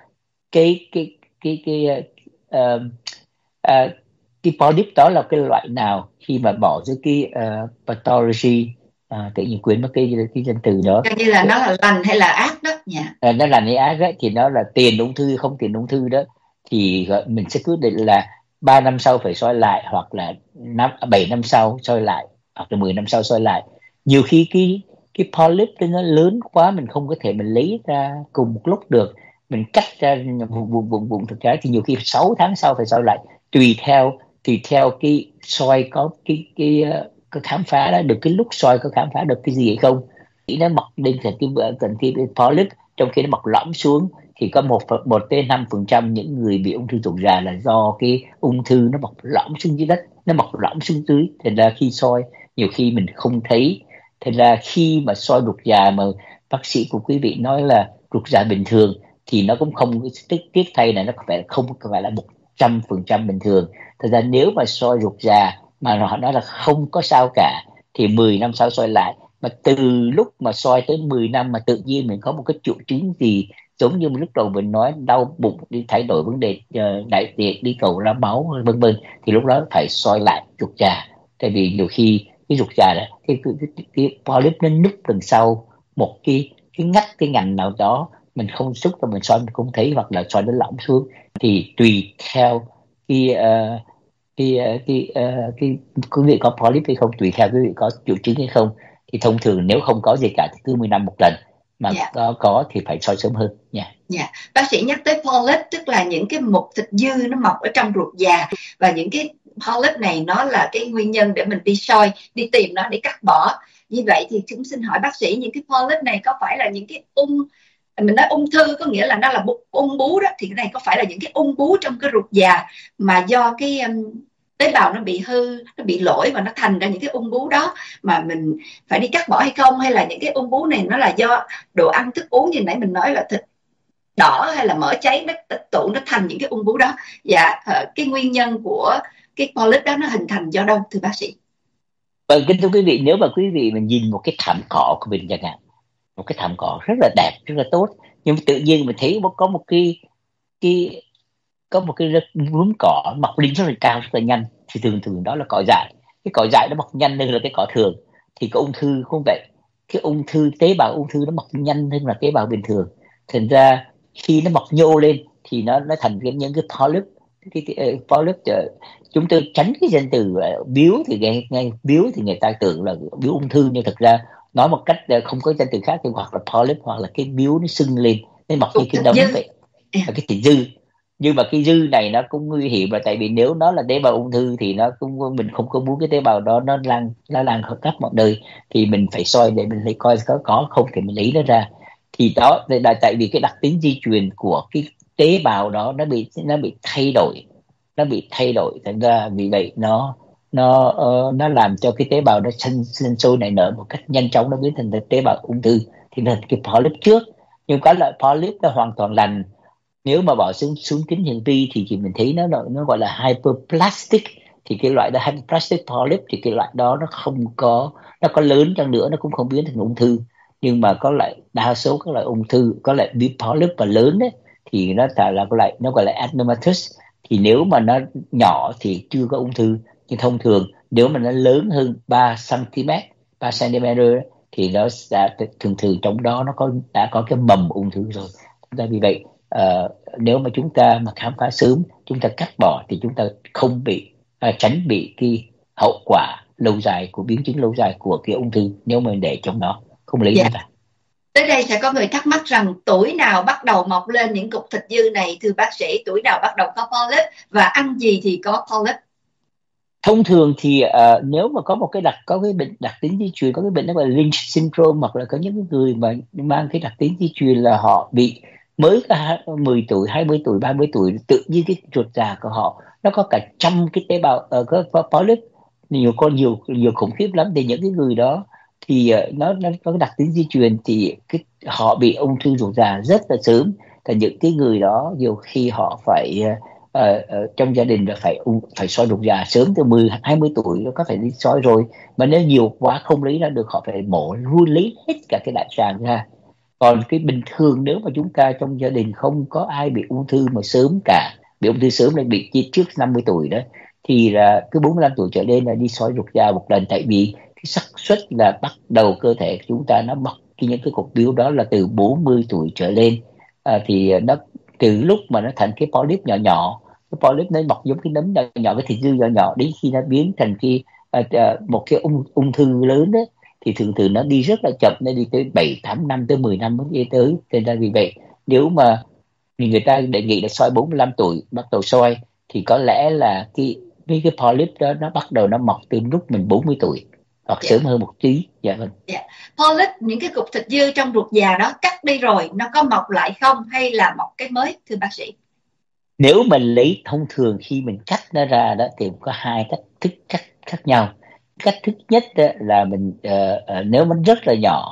cái uh, uh, cái polyp đó là cái loại nào, khi mà bỏ giữa cái pathology, tự nhiên quên mất cái danh từ đó. Coi như là nó là lành hay là ác đó nha. Nó là cái ác ấy, thì nó là tiền ung thư không tiền ung thư đó, thì mình sẽ quyết định là 3 năm sau phải soi lại, hoặc là 7 năm sau soi lại, hoặc là 10 năm sau soi lại. Nhiều khi cái polyp nó lớn quá mình không có thể mình lấy ra cùng một lúc được, mình cắt ra vùng thực ra thì nhiều khi 6 tháng sau phải soi lại, tùy theo cái soi có có khám phá ra được, cái lúc soi có khám phá được cái gì hay không. Chỉ nó mọc lên thành cái polyp, trong khi nó mọc lõm xuống thì có 1-5% những người bị ung thư ruột già là do cái ung thư nó mọc lõm xuống dưới đất, nó mọc lõm xuống dưới. Thành ra khi soi nhiều khi mình không thấy. Thành ra khi mà soi ruột già mà bác sĩ của quý vị nói là ruột già bình thường thì nó cũng không, cái tiết thay này nó không phải là 100% bình thường. Thật ra nếu mà soi ruột già mà họ nói là không có sao cả thì 10 năm sau soi lại, mà từ lúc mà soi tới 10 năm mà tự nhiên mình có một cái triệu chứng gì giống như lúc đầu mình nói đau bụng, đi thay đổi vấn đề đại tiện, đi cầu ra máu vân vân, thì lúc đó phải soi lại ruột già. Tại vì nhiều khi cái ruột già là cái polyp nó núp đằng sau một cái ngách, cái ngành nào đó mình không xúc và mình soi mình không thấy, hoặc là soi nó lõm xuống, thì tùy theo cái cái quý vị có polyp hay không, tùy theo quý vị có triệu chứng hay không. Thì thông thường nếu không có gì cả thì cứ 10 năm một lần, mà Dạ. có thì phải soi sớm hơn nha. Dạ. Bác sĩ nhắc tới polyp tức là những cái mụn thịt dư nó mọc ở trong ruột già, và những cái polyp này nó là cái nguyên nhân để mình đi soi, đi tìm nó để cắt bỏ. Như vậy thì chúng xin hỏi bác sĩ, những cái polyp này có phải là những cái mình nói ung thư có nghĩa là nó là ung bú đó, thì cái này có phải là những cái ung bú trong cái ruột già mà do cái tế bào nó bị hư, nó bị lỗi và nó thành ra những cái ung bú đó mà mình phải đi cắt bỏ hay không, hay là những cái ung bú này nó là do đồ ăn thức uống như nãy mình nói là thịt đỏ hay là mỡ cháy nó tích tụ nó thành những cái ung bú đó? Dạ, cái nguyên nhân của cái polyp đó nó hình thành do đâu thưa bác sĩ? Vâng, kính thưa quý vị, nếu mà quý vị mình nhìn một cái thảm cỏ của mình chẳng hạn, một cái thảm cỏ rất là đẹp, rất là tốt, nhưng mà tự nhiên mình thấy có một cái có một cái luống cỏ mọc lên rất là cao, rất là nhanh, thì thường thường đó là cỏ dại. Cái cỏ dại nó mọc nhanh hơn là cái cỏ thường. Thì cái ung thư không vậy, cái ung thư, tế bào ung thư nó mọc nhanh hơn là tế bào bình thường. Thành ra khi nó mọc nhô lên thì nó thành những cái polyp. Polyp chúng tôi tránh cái danh từ biếu, thì nghe biếu thì người ta tưởng là biếu ung thư, nhưng thực ra nói một cách không có danh từ khác thì hoặc là polyp, hoặc là cái biếu nó sưng lên, nó mọc như cái đống vậy, là cái thịt dư. Nhưng mà cái dư này nó cũng nguy hiểm, là tại vì nếu nó là tế bào ung thư thì nó cũng, mình không có muốn cái tế bào đó nó lan khắp mọi nơi, thì mình phải soi để mình lấy coi có không thì mình lấy nó ra. Thì đó là tại vì cái đặc tính di truyền của cái tế bào đó nó bị thay đổi, thành ra vì vậy nó làm cho cái tế bào nó sinh sôi nảy nở một cách nhanh chóng, nó biến thành tế bào ung thư, thì là cái polyp trước. Nhưng có loại polyp nó hoàn toàn lành, nếu mà bỏ xuống kính hiển vi thì mình thấy nó gọi là hyperplastic. Thì cái loại đó hyperplastic polyp, thì cái loại đó nó không có, nó có lớn chăng nữa nó cũng không biến thành ung thư. Nhưng mà có lại đa số các loại ung thư có lại polyp và lớn đấy, thì nó là cái loại nó gọi là adenomatous. Thì nếu mà nó nhỏ thì chưa có ung thư, nhưng thông thường nếu mà nó lớn hơn 3 cm, 3 cm thì nó đã thường thường trong đó đã có cái mầm ung thư rồi. Vì vậy nếu mà chúng ta mà khám phá sớm, chúng ta cắt bỏ, thì chúng ta không tránh bị cái hậu quả lâu dài của biến chứng lâu dài của cái ung thư, nếu mà để trong đó không lấy Dạ. nó ra. Tới đây sẽ có người thắc mắc rằng tuổi nào bắt đầu mọc lên những cục thịt dư này thưa bác sĩ, tuổi nào bắt đầu có polyp và ăn gì thì có polyp? Thông thường thì nếu mà có cái bệnh đặc tính di truyền, có cái bệnh nó gọi là Lynch syndrome, hoặc là có những người mà mang cái đặc tính di truyền là họ bị mới cả 10 tuổi, 20 tuổi, 30 tuổi, tự nhiên cái ruột già của họ nó có cả trăm cái tế bào có polyp, nhiều khủng khiếp lắm. Thì những cái người đó thì nó có cái đặc tính di truyền, thì họ bị ung thư ruột già rất là sớm. Thì những cái người đó nhiều khi họ phải trong gia đình là phải soi ruột già sớm, từ 10 20 tuổi nó có phải đi soi rồi. Mà nếu nhiều quá không lấy ra được, họ phải mổ luôn, lấy hết cả cái đại tràng ra. Còn cái bình thường nếu mà chúng ta trong gia đình không có ai bị ung thư mà sớm cả, bị ung thư sớm là bị chết trước 50 tuổi đó, thì là cứ 45 tuổi trở lên là đi soi ruột già một lần. Tại vì cái xác suất là bắt đầu cơ thể của chúng ta nó mọc những cái cục biếu đó là từ 40 tuổi trở lên. Thì nó từ lúc mà nó thành cái polyp nhỏ nhỏ, cái polyp nó mọc giống cái nấm nhỏ nhỏ, cái thịt dư nhỏ nhỏ, đến khi nó biến thành một cái ung thư lớn đấy, thì thường thường nó đi rất là chậm, nó đi tới 7 8 năm, tới 10 năm mới đi tới. Thế ra vì vậy nếu mà người ta đề nghị là soi 45 tuổi bắt đầu soi, thì có lẽ là cái polyp đó nó bắt đầu nó mọc từ lúc mình 40 tuổi hoặc Dạ. sớm hơn một tí. Dạ vâng. Dạ. Polyp, những cái cục thịt dư trong ruột già đó cắt đi rồi nó có mọc lại không, hay là mọc cái mới thưa bác sĩ? Nếu mình lấy thông thường khi mình cắt nó ra đó thì có hai cách thức cắt khác nhau. Cách thứ nhất đó là mình nếu nó rất là nhỏ,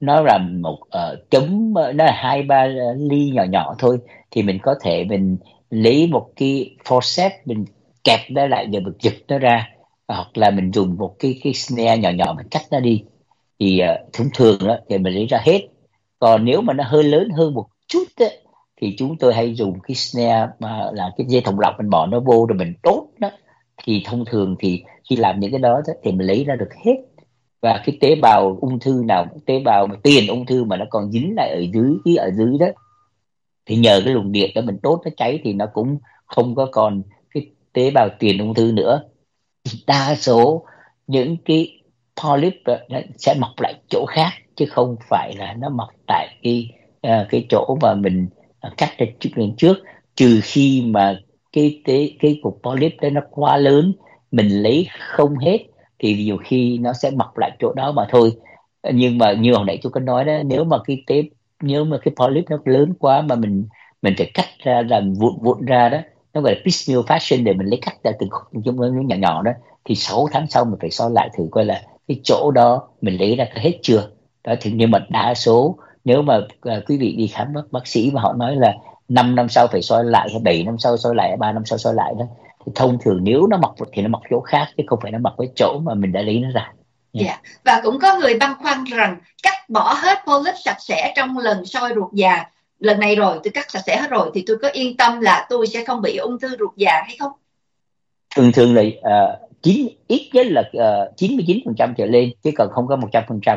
nó là một chấm, nó là 2-3 ly nhỏ nhỏ thôi, thì mình có thể mình lấy một cái forceps, mình kẹp nó lại để mình giật nó ra, hoặc là mình dùng một cái snare nhỏ nhỏ mình cắt nó đi. Thì thông thường đó thì mình lấy ra hết. Còn nếu mà nó hơi lớn hơn một chút á, thì chúng tôi hay dùng cái snare mà là cái dây thòng lọng, mình bỏ nó vô rồi mình đốt nó. Thì thông thường thì khi làm những cái đó thì mình lấy ra được hết. Và cái tế bào ung thư nào, tế bào mà tiền ung thư mà nó còn dính lại ở dưới đó, thì nhờ cái luồng điện đó mình đốt nó cháy thì nó cũng không có còn cái tế bào tiền ung thư nữa. Đa số những cái polyp đó, nó sẽ mọc lại chỗ khác, chứ không phải là nó mọc tại cái chỗ mà mình cắt ra trước, trừ khi mà cái cục polyp đó nó quá lớn, mình lấy không hết, thì nhiều khi nó sẽ mọc lại chỗ đó mà thôi. Nhưng mà như hồi nãy tôi có nói đó, nếu mà cái polyp nó lớn quá mà mình phải cắt ra làm vụn vụn ra đó, nó gọi là piecemeal fashion, để mình lấy cắt ra từng khúc những nhỏ nhỏ đó, thì 6 tháng sau mình phải soi lại thử coi là cái chỗ đó mình lấy ra hết chưa. Đó thì, nhưng mà đa số nếu mà quý vị đi khám bác sĩ mà họ nói là 5 năm sau phải soi lại, hay 7 năm sau soi lại, hay 3 năm sau soi lại đó, thì thông thường nếu nó mọc thì nó mọc chỗ khác, chứ không phải nó mọc cái chỗ mà mình đã lấy nó ra. Dạ. Và cũng có người băn khoăn rằng cắt bỏ hết polyp sạch sẽ trong lần soi ruột già lần này rồi, tôi cắt sạch sẽ hết rồi, thì tôi có yên tâm là tôi sẽ không bị ung thư ruột già hay không? Thường thường là ít nhất là 99% trở lên, chứ còn không có 100%.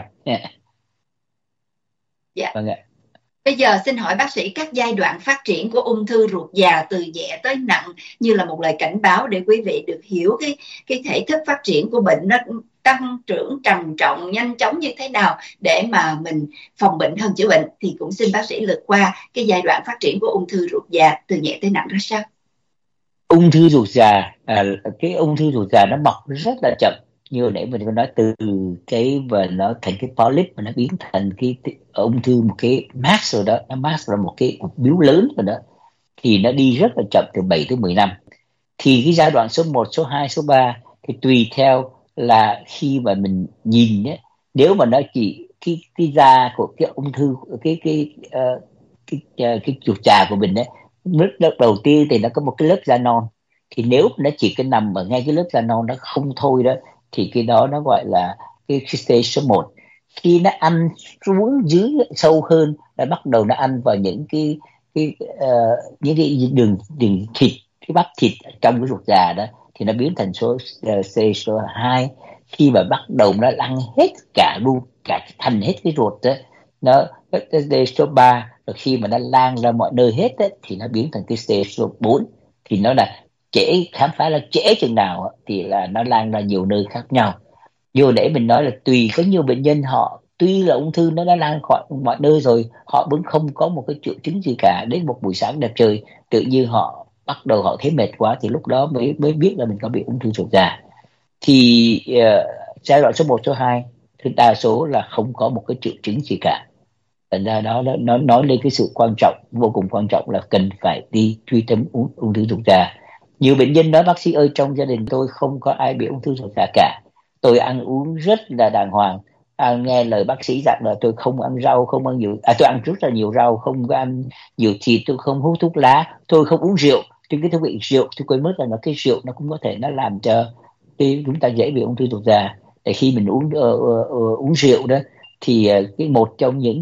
Dạ. Vâng ạ. Bây giờ xin hỏi bác sĩ, các giai đoạn phát triển của ung thư ruột già từ nhẹ tới nặng như là một lời cảnh báo để quý vị được hiểu cái thể thức phát triển của bệnh nó tăng trưởng trầm trọng nhanh chóng như thế nào để mà mình phòng bệnh hơn chữa bệnh, thì cũng xin bác sĩ lược qua cái giai đoạn phát triển của ung thư ruột già từ nhẹ tới nặng ra sao. Ung thư ruột già, cái ung thư ruột già nó mọc rất là chậm, như hồi nãy mình có nói, từ cái và nó thành cái polyp mà nó biến thành cái ung thư, một cái mass rồi đó, nó mass là một cái biếu lớn rồi đó, thì nó đi rất là chậm, từ 7 tới 10 năm. Thì cái giai đoạn số 1, số 2, số 3 thì tùy theo là khi mà mình nhìn nhé, nếu mà nó chỉ cái da của cái ung thư, cái ruột già của mình ấy, lúc đầu tiên thì nó có một cái lớp da non, thì nếu nó chỉ cái nằm ở ngay cái lớp da non nó không thôi đó, thì cái đó nó gọi là cái stage số 1. Khi nó ăn xuống dưới sâu hơn, nó bắt đầu nó ăn vào những những cái đường thịt, cái bắp thịt trong cái ruột già đó, thì nó biến thành stage số 2. Khi mà bắt đầu nó ăn hết cả luôn, cả thành hết cái ruột đó, nó stage số 3. Rồi khi mà nó lan ra mọi nơi hết á, thì nó biến thành cái stage số 4. Thì nó là trễ, khám phá là trễ chừng nào thì là nó lan ra nhiều nơi khác nhau. Như để mình nói là tùy, có nhiều bệnh nhân họ tuy là ung thư nó đã lan khỏi mọi nơi rồi, họ vẫn không có một cái triệu chứng gì cả, đến một buổi sáng đẹp trời tự nhiên họ bắt đầu họ thấy mệt quá, thì lúc đó mới biết là mình có bị ung thư ruột già. Thì giai đoạn số 1, số 2 thì đa số là không có một cái triệu chứng gì cả. Thành ra đó nó nói lên cái sự quan trọng, vô cùng quan trọng, là cần phải đi truy tầm ung thư ruột già. Nhiều bệnh nhân nói bác sĩ ơi, trong gia đình tôi không có ai bị ung thư ruột già cả, tôi ăn uống rất là đàng hoàng, nghe lời bác sĩ dặn là tôi không ăn rau, không ăn nhiều, tôi ăn rất là nhiều rau, không có ăn nhiều thịt, tôi không hút thuốc lá, tôi không uống rượu. Trên cái thứ bị rượu tôi quên mất là nó cái rượu nó cũng có thể nó làm cho chúng ta dễ bị ung thư ruột già. Để khi mình uống rượu đó, thì cái một trong những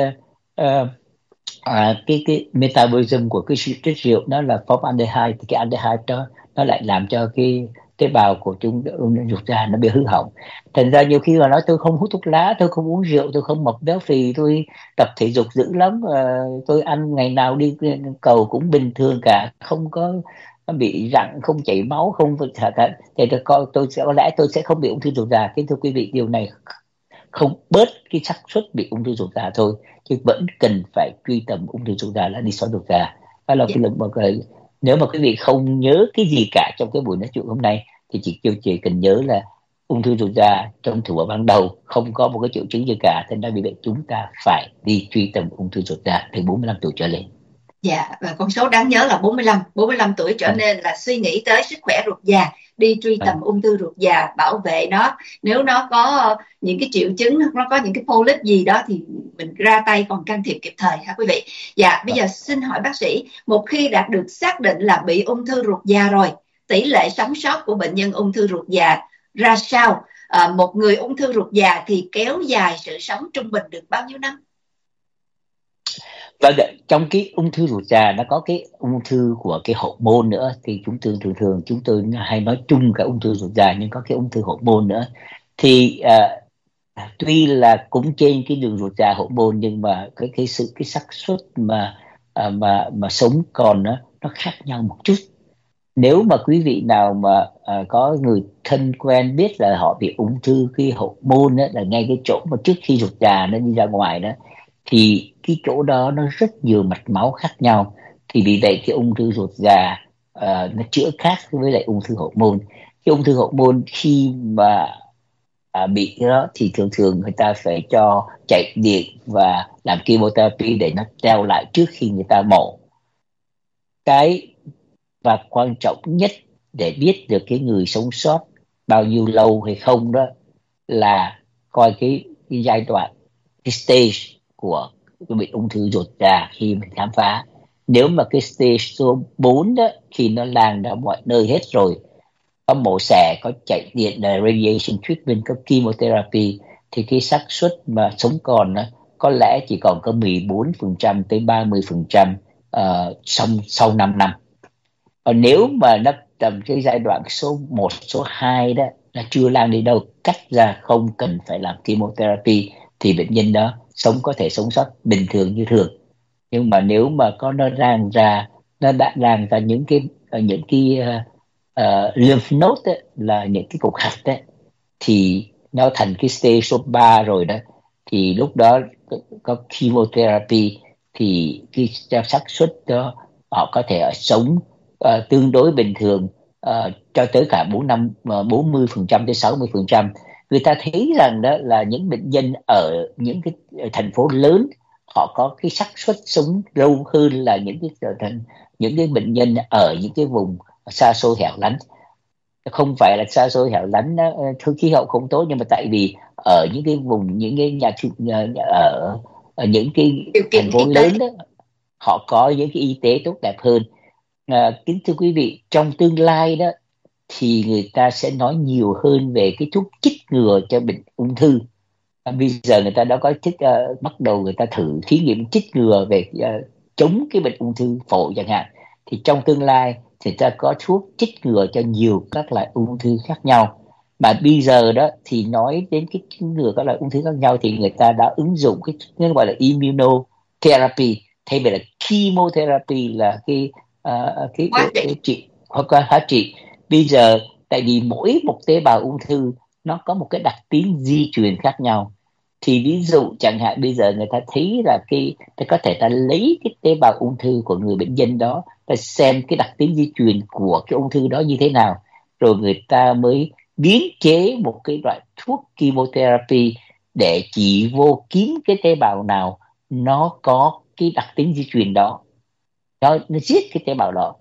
cái metabolism của cái chất rượu nó là formaldehyde, thì cái aldehyde đó nó lại làm cho cái tế bào của chúng ruột già nó bị hư hỏng. Thành ra nhiều khi mà nói tôi không hút thuốc lá, tôi không uống rượu, tôi không mập béo phì, tôi tập thể dục dữ lắm, tôi ăn ngày nào đi cầu cũng bình thường cả, không có bị rặn, không chảy máu, không thả thận, thì có lẽ tôi sẽ không bị ung thư ruột già. Kính thưa quý vị, điều này không bớt cái xác suất bị ung thư ruột già thôi, chứ vẫn cần phải truy tầm ung thư ruột già là đi soi ruột già. Đó là cái lần một cái, nếu mà quý vị không nhớ cái gì cả trong cái buổi nói chuyện hôm nay, thì chỉ cần nhớ là ung thư ruột già trong thủa ban đầu không có một cái triệu chứng gì cả, thế nên vì vậy chúng ta phải đi truy tầm ung thư ruột già từ 45 tuổi trở lên. Dạ, và con số đáng nhớ là 45 tuổi trở nên là suy nghĩ tới sức khỏe ruột già. đi truy tầm ung thư ruột già, bảo vệ nó. Nếu nó có những cái triệu chứng, nó có những cái polyp gì đó thì mình ra tay còn can thiệp kịp thời ha quý vị. Dạ, bây giờ xin hỏi bác sĩ, một khi đã được xác định là bị ung thư ruột già rồi, tỷ lệ sống sót của bệnh nhân ung thư ruột già ra sao? Một người ung thư ruột già thì kéo dài sự sống trung bình được bao nhiêu năm? Vâng, trong cái ung thư ruột già nó có cái ung thư của cái hậu môn nữa, thì thường chúng tôi hay nói chung cả ung thư ruột già, nhưng có cái ung thư hậu môn nữa. Thì tuy là cũng trên cái đường ruột già hậu môn, nhưng mà cái xác suất mà sống còn nó khác nhau một chút. Nếu mà quý vị nào mà có người thân quen biết là họ bị ung thư cái hậu môn đó, là ngay cái chỗ mà trước khi ruột già nó đi ra ngoài đó, thì cái chỗ đó nó rất nhiều mạch máu khác nhau. Thì vì vậy cái ung thư ruột già nó chữa khác với lại ung thư hậu môn. Cái ung thư hậu môn khi mà bị cái đó thì thường thường người ta phải cho chạy điện và làm chemotherapy để nó teo lại trước khi người ta mổ. Cái và quan trọng nhất để biết được cái người sống sót bao nhiêu lâu hay không đó là coi cái giai đoạn, cái stage của cái bệnh ung thư ruột già khi mình khám phá. Nếu mà cái stage số 4 đó, khi nó lan ra mọi nơi hết rồi, có mổ xẻ, có chạy điện là radiation treatment, có chemotherapy, thì cái xác suất mà sống còn có lẽ chỉ còn có 14% tới 30% sau 5 năm. Còn nếu mà nó tầm cái giai đoạn số 1, số 2 đó, nó chưa lan đi đâu, cắt ra không cần phải làm chemotherapy, thì bệnh nhân đó có thể sống sót bình thường như thường. Nhưng mà nếu mà nó đã lan ra những cái lymph node ấy, là những cái cục hạch đấy, thì nó thành cái stage số 3 rồi đó, thì lúc đó có chemotherapy, thì cái xác suất đó họ có thể sống tương đối bình thường cho tới cả 40% tới 60%. Người ta thấy rằng đó là những bệnh nhân ở những cái thành phố lớn, họ có cái xác suất sống lâu hơn là những cái bệnh nhân ở những cái vùng xa xôi hẻo lánh. Không phải là xa xôi hẻo lánh khí hậu không tốt, nhưng mà tại vì ở những cái vùng, những cái ở những cái Điều kiện thành phố y tế. lớn đó, họ có những cái y tế tốt đẹp hơn. Kính thưa quý vị, trong tương lai đó thì người ta sẽ nói nhiều hơn về cái thuốc chích ngừa cho bệnh ung thư. Bây giờ người ta đã có bắt đầu người ta thử thí nghiệm chích ngừa về chống cái bệnh ung thư phổi chẳng hạn. Thì trong tương lai thì ta có thuốc chích ngừa cho nhiều các loại ung thư khác nhau. Mà bây giờ đó thì nói đến cái chích ngừa các loại ung thư khác nhau thì người ta đã ứng dụng cái gọi là immunotherapy thay vì là chemotherapy, là cái trị hoặc là hóa trị. Bây giờ tại vì mỗi một tế bào ung thư nó có một cái đặc tính di truyền khác nhau, thì ví dụ chẳng hạn bây giờ người ta thấy là ta có thể ta lấy cái tế bào ung thư của người bệnh nhân đó, ta xem cái đặc tính di truyền của cái ung thư đó như thế nào, rồi người ta mới biến chế một cái loại thuốc chemotherapy để chỉ vô kiếm cái tế bào nào nó có cái đặc tính di truyền đó, nó giết cái tế bào đó.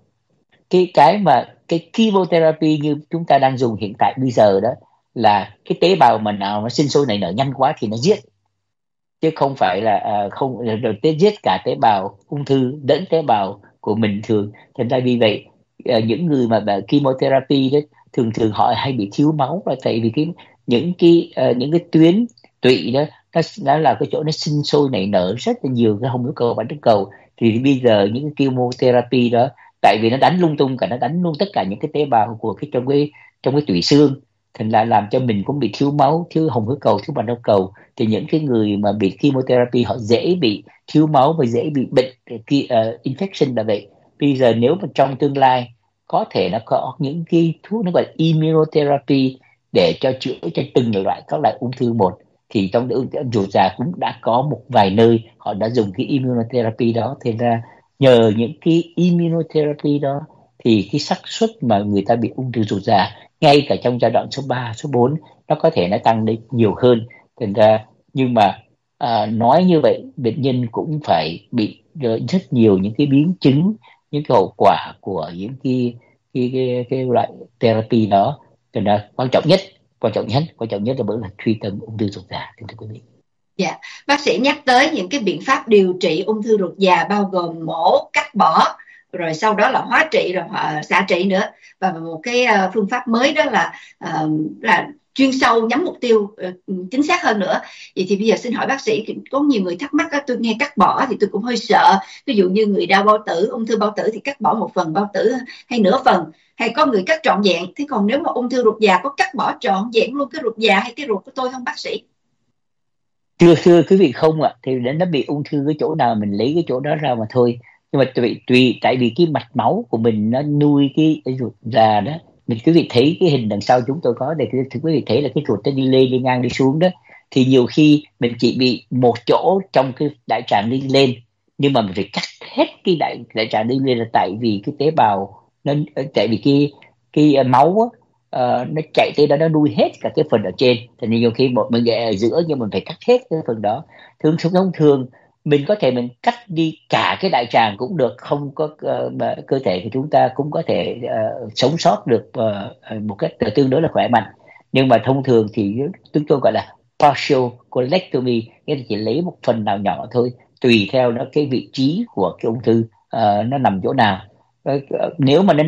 Cái chemotherapy như chúng ta đang dùng hiện tại bây giờ đó là cái tế bào mà nào nó sinh sôi nảy nở nhanh quá thì nó giết, chứ không phải là không rồi giết cả tế bào ung thư lẫn tế bào của mình thường. Thành ra vì vậy những người mà chemotherapy đó thường thường họ hay bị thiếu máu, là tại vì những cái tuyến tụy đó nó là cái chỗ nó sinh sôi nảy nở rất là nhiều cái hồng môn cầu và bạch cầu. Thì bây giờ những cái chemotherapy đó, tại vì nó đánh lung tung cả, nó đánh luôn tất cả những cái tế bào của trong cái tủy xương, thành ra làm cho mình cũng bị thiếu máu, thiếu hồng môn cầu, thiếu bạch cầu. Thì những cái người mà bị chemotherapy họ dễ bị thiếu máu và dễ bị bệnh infection là vậy. Bây giờ nếu mà trong tương lai có thể nó có những cái thuốc nó gọi là immunotherapy để cho chữa cho từng loại các loại ung thư một, thì trong ruột già cũng đã có một vài nơi họ đã dùng cái immunotherapy đó. Thế ra nhờ những cái immunotherapy đó thì cái xác suất mà người ta bị ung thư ruột già ngay cả trong giai đoạn số 3, số 4 nó có thể nó tăng lên nhiều hơn. Thành ra nhưng mà nói như vậy, bệnh nhân cũng phải bị rất nhiều những cái biến chứng, những cái hậu quả của những cái loại therapy đó. Cho nên quan trọng nhất là vẫn là truy tầm ung thư ruột già, thưa quý vị. Dạ, bác sĩ nhắc tới những cái biện pháp điều trị ung thư ruột già bao gồm mổ, cắt bỏ, rồi sau đó là hóa trị, rồi xạ trị nữa, và một cái phương pháp mới đó là chuyên sâu, nhắm mục tiêu chính xác hơn nữa. Vậy thì bây giờ xin hỏi bác sĩ, có nhiều người thắc mắc đó, tôi nghe cắt bỏ thì tôi cũng hơi sợ. Ví dụ như người đau bao tử, ung thư bao tử thì cắt bỏ một phần bao tử hay nửa phần, hay có người cắt trọn vẹn. Thế còn nếu mà ung thư ruột già có cắt bỏ trọn vẹn luôn cái ruột già hay cái ruột của tôi không bác sĩ? Thưa quý vị, không ạ. Thì nó bị ung thư cái chỗ nào mình lấy cái chỗ đó ra mà thôi. Nhưng mà tùy tại vì cái mạch máu của mình nó nuôi cái ruột già đó. Quý vị thấy cái hình đằng sau chúng tôi có để quý vị thấy là cái ruột nó đi lên, đi ngang, đi xuống đó. Thì nhiều khi mình chỉ bị một chỗ trong cái đại tràng đi lên, nhưng mà mình phải cắt hết cái đại tràng đi lên là tại vì cái tế bào nó, tại vì cái máu á, nó chạy tới đó, nó nuôi hết cả cái phần ở trên. Thì nhiều khi một mình ở giữa nhưng mình phải cắt hết cái phần đó. Thông thường mình có thể mình cắt đi cả cái đại tràng cũng được, không có mà cơ thể của chúng ta cũng có thể sống sót được một cách tương đối là khỏe mạnh. Nhưng mà thông thường thì chúng tôi gọi là partial colectomy, nghĩa là chỉ lấy một phần nào nhỏ thôi, tùy theo nó cái vị trí của cái ung thư nó nằm chỗ nào. Nếu mà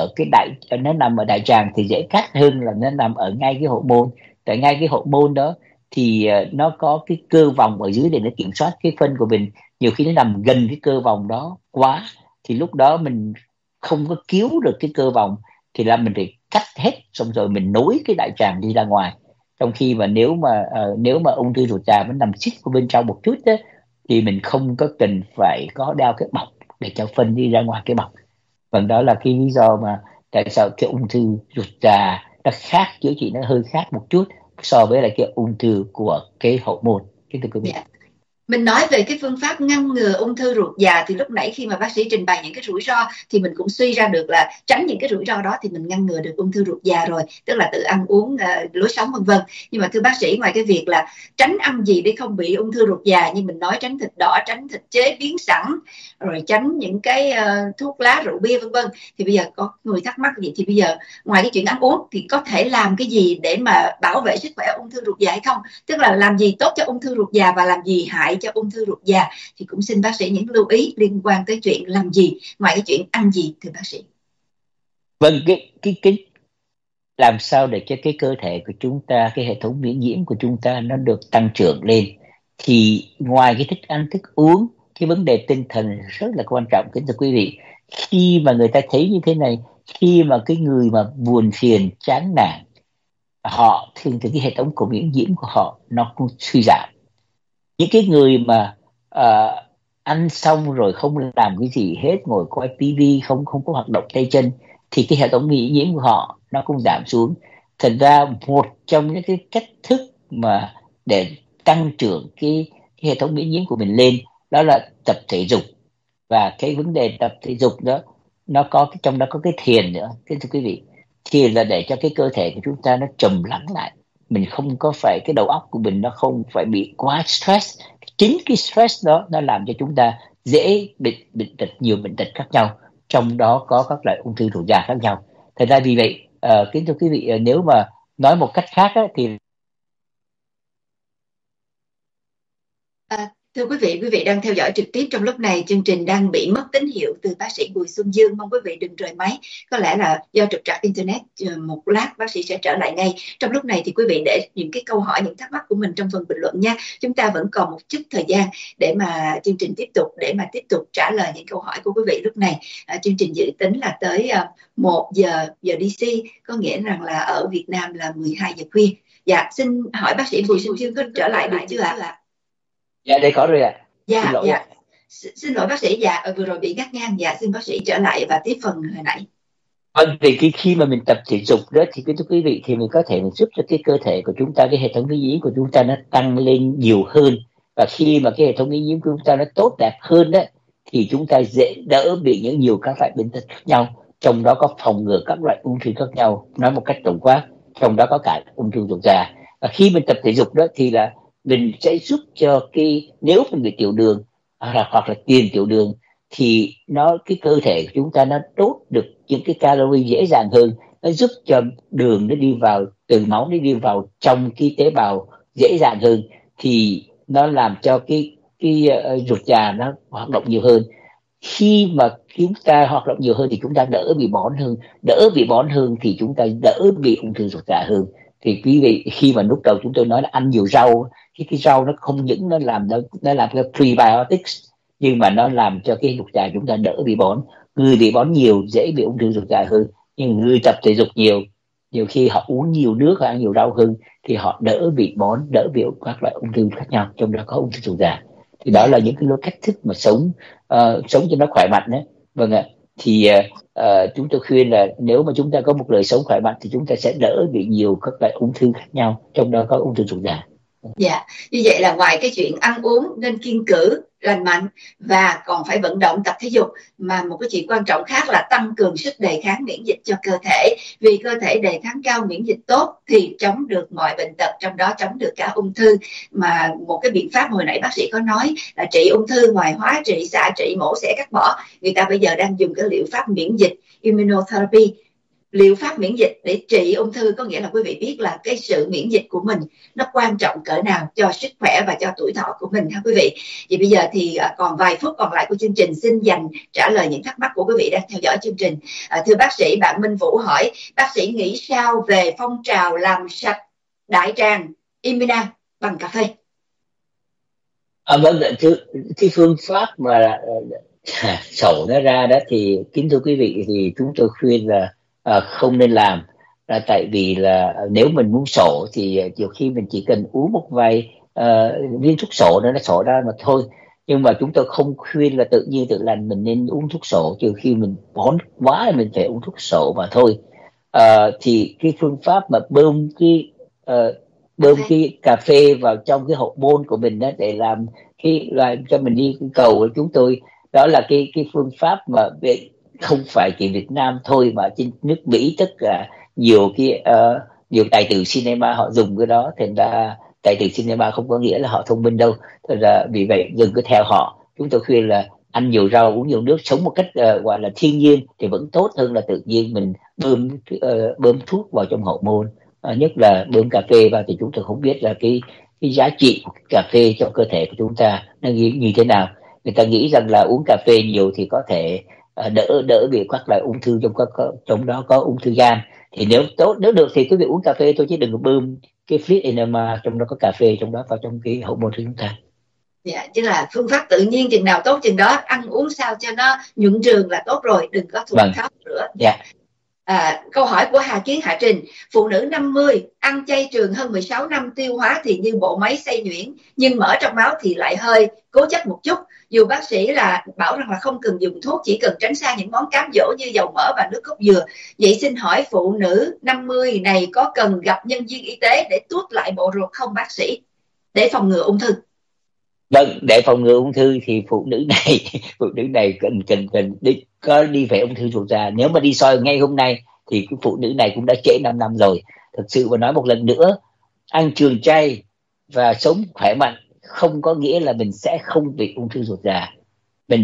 nó nằm ở đại tràng thì dễ cắt hơn là nó nằm ở ngay cái hậu môn. Tại ngay cái hậu môn đó thì nó có cái cơ vòng ở dưới để nó kiểm soát cái phân của mình. Nhiều khi nó nằm gần cái cơ vòng đó quá thì lúc đó mình không có cứu được cái cơ vòng, thì là mình phải cắt hết, xong rồi mình nối cái đại tràng đi ra ngoài. Trong khi mà nếu mà ung thư ruột già vẫn nằm xích của bên trong một chút á, thì mình không có cần phải có đeo cái bọc để cho phân đi ra ngoài cái bọc. Vâng, đó là cái lý do mà tại sao cái ung thư ruột già nó khác, chữa trị nó hơi khác một chút so với lại cái ung thư của cái hậu môn. Kính thưa quý vị. Dạ. Mình nói về cái phương pháp ngăn ngừa ung thư ruột già thì lúc nãy khi mà bác sĩ trình bày những cái rủi ro thì mình cũng suy ra được là tránh những cái rủi ro đó thì mình ngăn ngừa được ung thư ruột già rồi, tức là tự ăn uống, lối sống vân vân. Nhưng mà thưa bác sĩ, ngoài cái việc là tránh ăn gì để không bị ung thư ruột già, như mình nói tránh thịt đỏ, tránh thịt chế biến sẵn, rồi tránh những cái thuốc lá, rượu bia vân vân, thì bây giờ có người thắc mắc gì thì bây giờ ngoài cái chuyện ăn uống thì có thể làm cái gì để mà bảo vệ sức khỏe ung thư ruột già hay không? Tức là làm gì tốt cho ung thư ruột già và làm gì hại cho ung thư ruột già, thì cũng xin bác sĩ những lưu ý liên quan tới chuyện làm gì ngoài cái chuyện ăn gì, thưa bác sĩ. Vâng, cái làm sao để cho cái cơ thể của chúng ta, cái hệ thống miễn nhiễm của chúng ta nó được tăng trưởng lên, thì ngoài cái thức ăn thức uống, cái vấn đề tinh thần rất là quan trọng. Kính thưa quý vị, khi mà người ta thấy như thế này, khi mà cái người mà buồn phiền chán nản, họ thường thì cái hệ thống của miễn nhiễm của họ nó cũng suy giảm. Những cái người mà ăn xong rồi không làm cái gì hết, ngồi coi tivi, không không có hoạt động tay chân, thì cái hệ thống miễn nhiễm của họ nó cũng giảm xuống. Thật ra một trong những cái cách thức mà để tăng trưởng cái hệ thống miễn nhiễm của mình lên, đó là tập thể dục. Và cái vấn đề tập thể dục đó, nó có trong đó có cái thiền nữa. Thưa quý vị, thiền là để cho cái cơ thể của chúng ta nó trầm lắng lại, mình không có phải, cái đầu óc của mình nó không phải bị quá stress. Chính cái stress đó nó làm cho chúng ta dễ bị bệnh tật, nhiều bệnh tật khác nhau, trong đó có các loại ung thư ruột già khác nhau. Thật ra vì vậy, kính thưa quý vị, nếu mà nói một cách khác á, thì Thưa quý vị đang theo dõi trực tiếp. Trong lúc này chương trình đang bị mất tín hiệu từ bác sĩ Bùi Xuân Dương, mong quý vị đừng rời máy, có lẽ là do trục trặc internet. Một lát bác sĩ sẽ trở lại ngay. Trong lúc này thì quý vị để những cái câu hỏi, những thắc mắc của mình trong phần bình luận nha. Chúng ta vẫn còn một chút thời gian để mà chương trình tiếp tục trả lời những câu hỏi của quý vị. Lúc này chương trình dự tính là tới 1 giờ DC, có nghĩa rằng là ở Việt Nam là 12 giờ khuya. Dạ, xin hỏi bác sĩ Bùi Xuân Dương có trở lại được chưa ạ? dạ đây có rồi ạ. Xin lỗi ạ. Xin lỗi bác sĩ. Dạ, vừa rồi bị ngắt ngang. Dạ, xin bác sĩ trở lại và tiếp phần hồi nãy. Vâng, thì khi mà mình tập thể dục đó thì kính thưa quý vị, thì mình có thể mình giúp cho cái cơ thể của chúng ta, cái hệ thống miễn nhiễm của chúng ta nó tăng lên nhiều hơn. Và khi mà cái hệ thống miễn nhiễm của chúng ta nó tốt đẹp hơn đó, thì chúng ta dễ đỡ bị nhiều các loại bệnh tật khác nhau, trong đó có phòng ngừa các loại ung thư khác nhau. Nói một cách tổng quát, trong đó có cả ung thư ruột già. Và khi mình tập thể dục đó thì là mình sẽ giúp cho nếu mình bị tiểu đường hoặc là tiền tiểu đường, thì cái cơ thể của chúng ta nó đốt được những cái calorie dễ dàng hơn, nó giúp cho đường nó đi vào từ máu, nó đi vào trong cái tế bào dễ dàng hơn, thì nó làm cho ruột già nó hoạt động nhiều hơn. Khi mà chúng ta hoạt động nhiều hơn thì chúng ta đỡ bị bón hơn, thì chúng ta đỡ bị ung thư ruột già hơn. Thì quý vị, khi mà lúc đầu chúng tôi nói là ăn nhiều rau, cái rau nó không những nó làm cái prebiotics, nhưng mà nó làm cho cái ruột già chúng ta đỡ bị bón. Người bị bón nhiều dễ bị ung thư ruột già hơn, nhưng người tập thể dục nhiều khi họ uống nhiều nước, họ ăn nhiều rau hơn, thì họ đỡ bị bón, đỡ bị các loại ung thư khác nhau, trong đó có ung thư ruột già. Thì đó là những cái cách thức mà sống cho nó khỏe mạnh đấy. Vâng ạ. Thì chúng tôi khuyên là nếu mà chúng ta có một đời sống khỏe mạnh thì chúng ta sẽ đỡ bị nhiều các loại ung thư khác nhau, trong đó có ung thư ruột già. Dạ, như vậy là ngoài cái chuyện ăn uống nên kiêng cữ, lành mạnh và còn phải vận động tập thể dục, mà một cái chuyện quan trọng khác là tăng cường sức đề kháng miễn dịch cho cơ thể. Vì cơ thể đề kháng cao, miễn dịch tốt thì chống được mọi bệnh tật, trong đó chống được cả ung thư. Mà một cái biện pháp hồi nãy bác sĩ có nói là trị ung thư, ngoài hóa trị, xạ trị, mổ xẻ, cắt bỏ, người ta bây giờ đang dùng cái liệu pháp miễn dịch, immunotherapy, liệu pháp miễn dịch để trị ung thư. Có nghĩa là quý vị biết là cái sự miễn dịch của mình nó quan trọng cỡ nào cho sức khỏe và cho tuổi thọ của mình ha quý vị. Vậy bây giờ thì còn vài phút còn lại của chương trình, xin dành trả lời những thắc mắc của quý vị đang theo dõi chương trình. Thưa bác sĩ, bạn Minh Vũ hỏi bác sĩ nghĩ sao về phong trào làm sạch đại tràng Imina bằng cà phê? Vâng, cái phương pháp mà sổ nó ra đó thì kính thưa quý vị, thì chúng tôi khuyên là không nên làm. Tại vì là nếu mình muốn sổ thì nhiều khi mình chỉ cần uống một vài viên thuốc sổ nó sổ ra mà thôi. Nhưng mà chúng tôi không khuyên là tự nhiên tự lành mình nên uống thuốc sổ, trừ khi mình bón quá là mình phải uống thuốc sổ mà thôi. Thì cái phương pháp mà bơm cái cà phê vào trong cái hậu môn của mình đó, để làm cho mình đi cầu của chúng tôi, đó là cái phương pháp mà không phải chỉ Việt Nam thôi mà trên nước Mỹ tất cả nhiều tài tử cinema họ dùng cái đó. Thành ra tài tử cinema không có nghĩa là họ thông minh đâu. Thật ra vì vậy đừng có theo họ. Chúng tôi khuyên là ăn nhiều rau, uống nhiều nước, sống một cách gọi là thiên nhiên thì vẫn tốt hơn là tự nhiên mình bơm thuốc vào trong hậu môn. Nhất là bơm cà phê vào thì chúng tôi không biết là cái giá trị của cà phê cho cơ thể của chúng ta nó như thế nào. Người ta nghĩ rằng là uống cà phê nhiều thì có thể đỡ bị các loại ung thư, trong đó có ung thư gan. Thì nếu được thì quý vị uống cà phê thôi, chứ đừng có bơm cái Fleet Enema trong đó có cà phê trong đó vào trong cái hậu môn của chúng ta. Dạ, chứ là phương pháp tự nhiên chừng nào tốt chừng đó, ăn uống sao cho nó nhuận trường là tốt rồi, đừng có thuốc tháo nữa. Dạ. Câu hỏi của Hà Kiến Hạ Trình: phụ nữ 50 ăn chay trường hơn 16 năm, tiêu hóa thì như bộ máy xay nhuyễn, nhưng mỡ trong máu thì lại hơi cố chấp một chút, dù bác sĩ là bảo rằng là không cần dùng thuốc, chỉ cần tránh xa những món cám dỗ như dầu mỡ và nước cốt dừa. Vậy xin hỏi phụ nữ 50 này có cần gặp nhân viên y tế để tuốt lại bộ ruột không bác sĩ, để phòng ngừa ung thư? Vâng, để phòng ngừa ung thư thì phụ nữ này cần đi về ung thư ruột già. Nếu mà đi soi ngay hôm nay thì cái phụ nữ này cũng đã trễ 5 năm rồi. Thực sự mà nói một lần nữa, ăn trường chay và sống khỏe mạnh không có nghĩa là mình sẽ không bị ung thư ruột già. Mình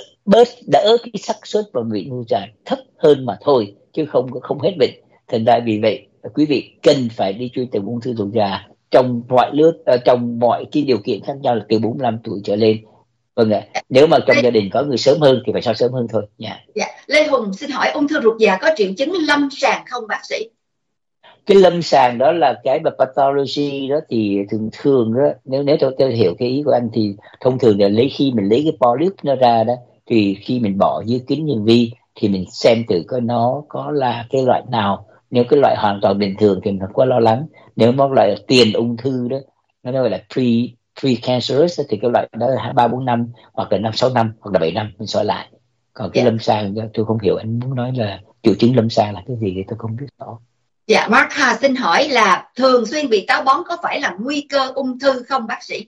đỡ cái xác suất và bị ung thư già thấp hơn mà thôi, chứ không hết bệnh. Thành ra vì vậy quý vị cần phải đi truy tìm ung thư ruột già trong mọi lứa, trong mọi cái điều kiện khác nhau, là từ 45 tuổi trở lên. Vâng ạ. Nếu mà trong gia đình có người sớm hơn thì phải sao sớm hơn thôi. Dạ. Lê Hùng xin hỏi ung thư ruột già có triệu chứng lâm sàng không bác sĩ? Cái lâm sàng đó là cái mà pathology đó, thì thường đó, nếu tôi hiểu cái ý của anh thì thông thường là khi mình lấy cái polyp nó ra đó, thì khi mình bỏ dưới kính hiển vi thì mình xem thử coi nó có là cái loại nào. Nếu cái loại hoàn toàn bình thường thì mình không quá lo lắng. Nếu mà loại tiền ung thư đó, nó gọi là precancerous, thì cái loại đó là 3-4 năm, hoặc là 5-6 năm, hoặc là 7 năm mình soi lại. Còn cái lâm sàng tôi không hiểu anh muốn nói là triệu chứng lâm sàng là cái gì thì tôi không biết rõ. Dạ, Mark Hà xin hỏi là thường xuyên bị táo bón có phải là nguy cơ ung thư không bác sĩ?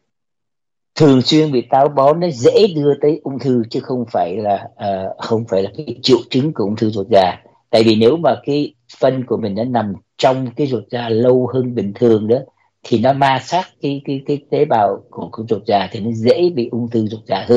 Thường xuyên bị táo bón nó dễ đưa tới ung thư, chứ không phải là cái triệu chứng của ung thư ruột già. Tại vì nếu mà cái phân của mình nó nằm trong cái ruột già lâu hơn bình thường đó, thì nó ma sát cái tế bào của ruột già, thì nó dễ bị ung thư ruột già hơn.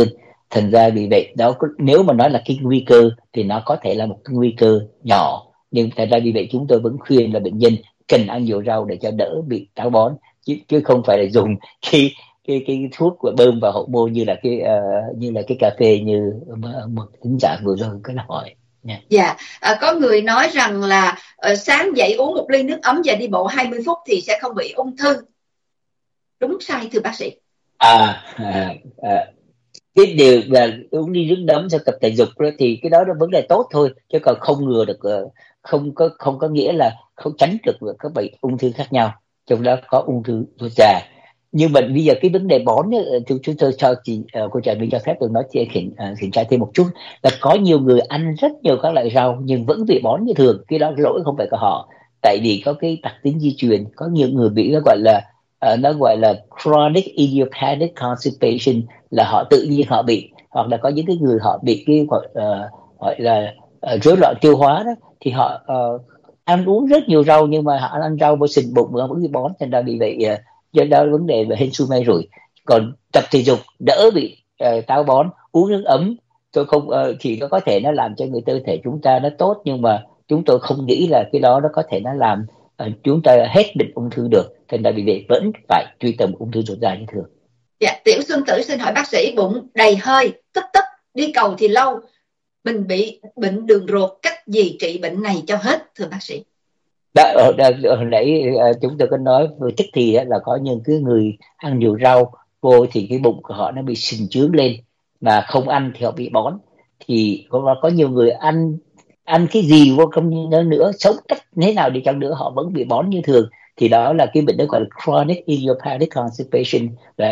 Thành ra vì vậy đó, nếu mà nói là cái nguy cơ thì nó có thể là một cái nguy cơ nhỏ, nhưng thành ra vì vậy chúng tôi vẫn khuyên là bệnh nhân cần ăn nhiều rau để cho đỡ bị táo bón, chứ không phải là dùng cái thuốc của bơm vào hậu môn như là như là cái cà phê như một thính giả vừa rồi có hỏi nha. Dạ, có người nói rằng là sáng dậy uống một ly nước ấm và đi bộ 20 phút thì sẽ không bị ung thư. Đúng sai thưa bác sĩ? À, à, à cái điều là uống đi nước nóng sau tập thể dục đó, thì cái đó là vấn đề tốt thôi, chứ còn không ngừa được, không có nghĩa là không tránh được các bệnh ung thư khác nhau, trong đó có ung thư ruột già. Nhưng mà bây giờ cái vấn đề bón ấy, chúng tôi cho chị cô trà mình cho phép tôi nói kiểm tra thêm một chút, là có nhiều người ăn rất nhiều các loại rau nhưng vẫn bị bón như thường. Cái đó lỗi không phải của họ, tại vì có cái đặc tính di truyền. Có nhiều người bị nó gọi là chronic idiopathic constipation, là họ tự nhiên họ bị, hoặc là có những cái người họ bị cái gọi là rối loạn tiêu hóa đó, thì họ ăn uống rất nhiều rau nhưng mà họ ăn rau vô sình bụng mà vẫn bị bón, thành ra bị vậy. Do đó vấn đề về hên xui may rủi. Còn tập thể dục đỡ bị táo bón, uống nước ấm, tôi không thì nó có thể nó làm cho người cơ thể chúng ta nó tốt, nhưng mà chúng tôi không nghĩ là cái đó nó có thể nó làm chúng ta hết bệnh ung thư được, thành ra vì vậy vẫn phải truy tầm ung thư ruột già như thường. Dạ, Tiểu Xuân Tử xin hỏi bác sĩ, bụng đầy hơi, tức tức, đi cầu thì lâu, mình bị bệnh đường ruột, cách gì trị bệnh này cho hết thưa bác sĩ? Hồi nãy chúng tôi có nói vừa tức thì đó, là có những cái người ăn nhiều rau vô thì cái bụng của họ nó bị sình chướng lên, mà không ăn thì họ bị bón. Thì có nhiều người ăn ăn cái gì vô trong nữa, sống cách thế nào đi chăng nữa họ vẫn bị bón như thường. Thì đó là cái bệnh đó gọi là chronic idiopathic constipation,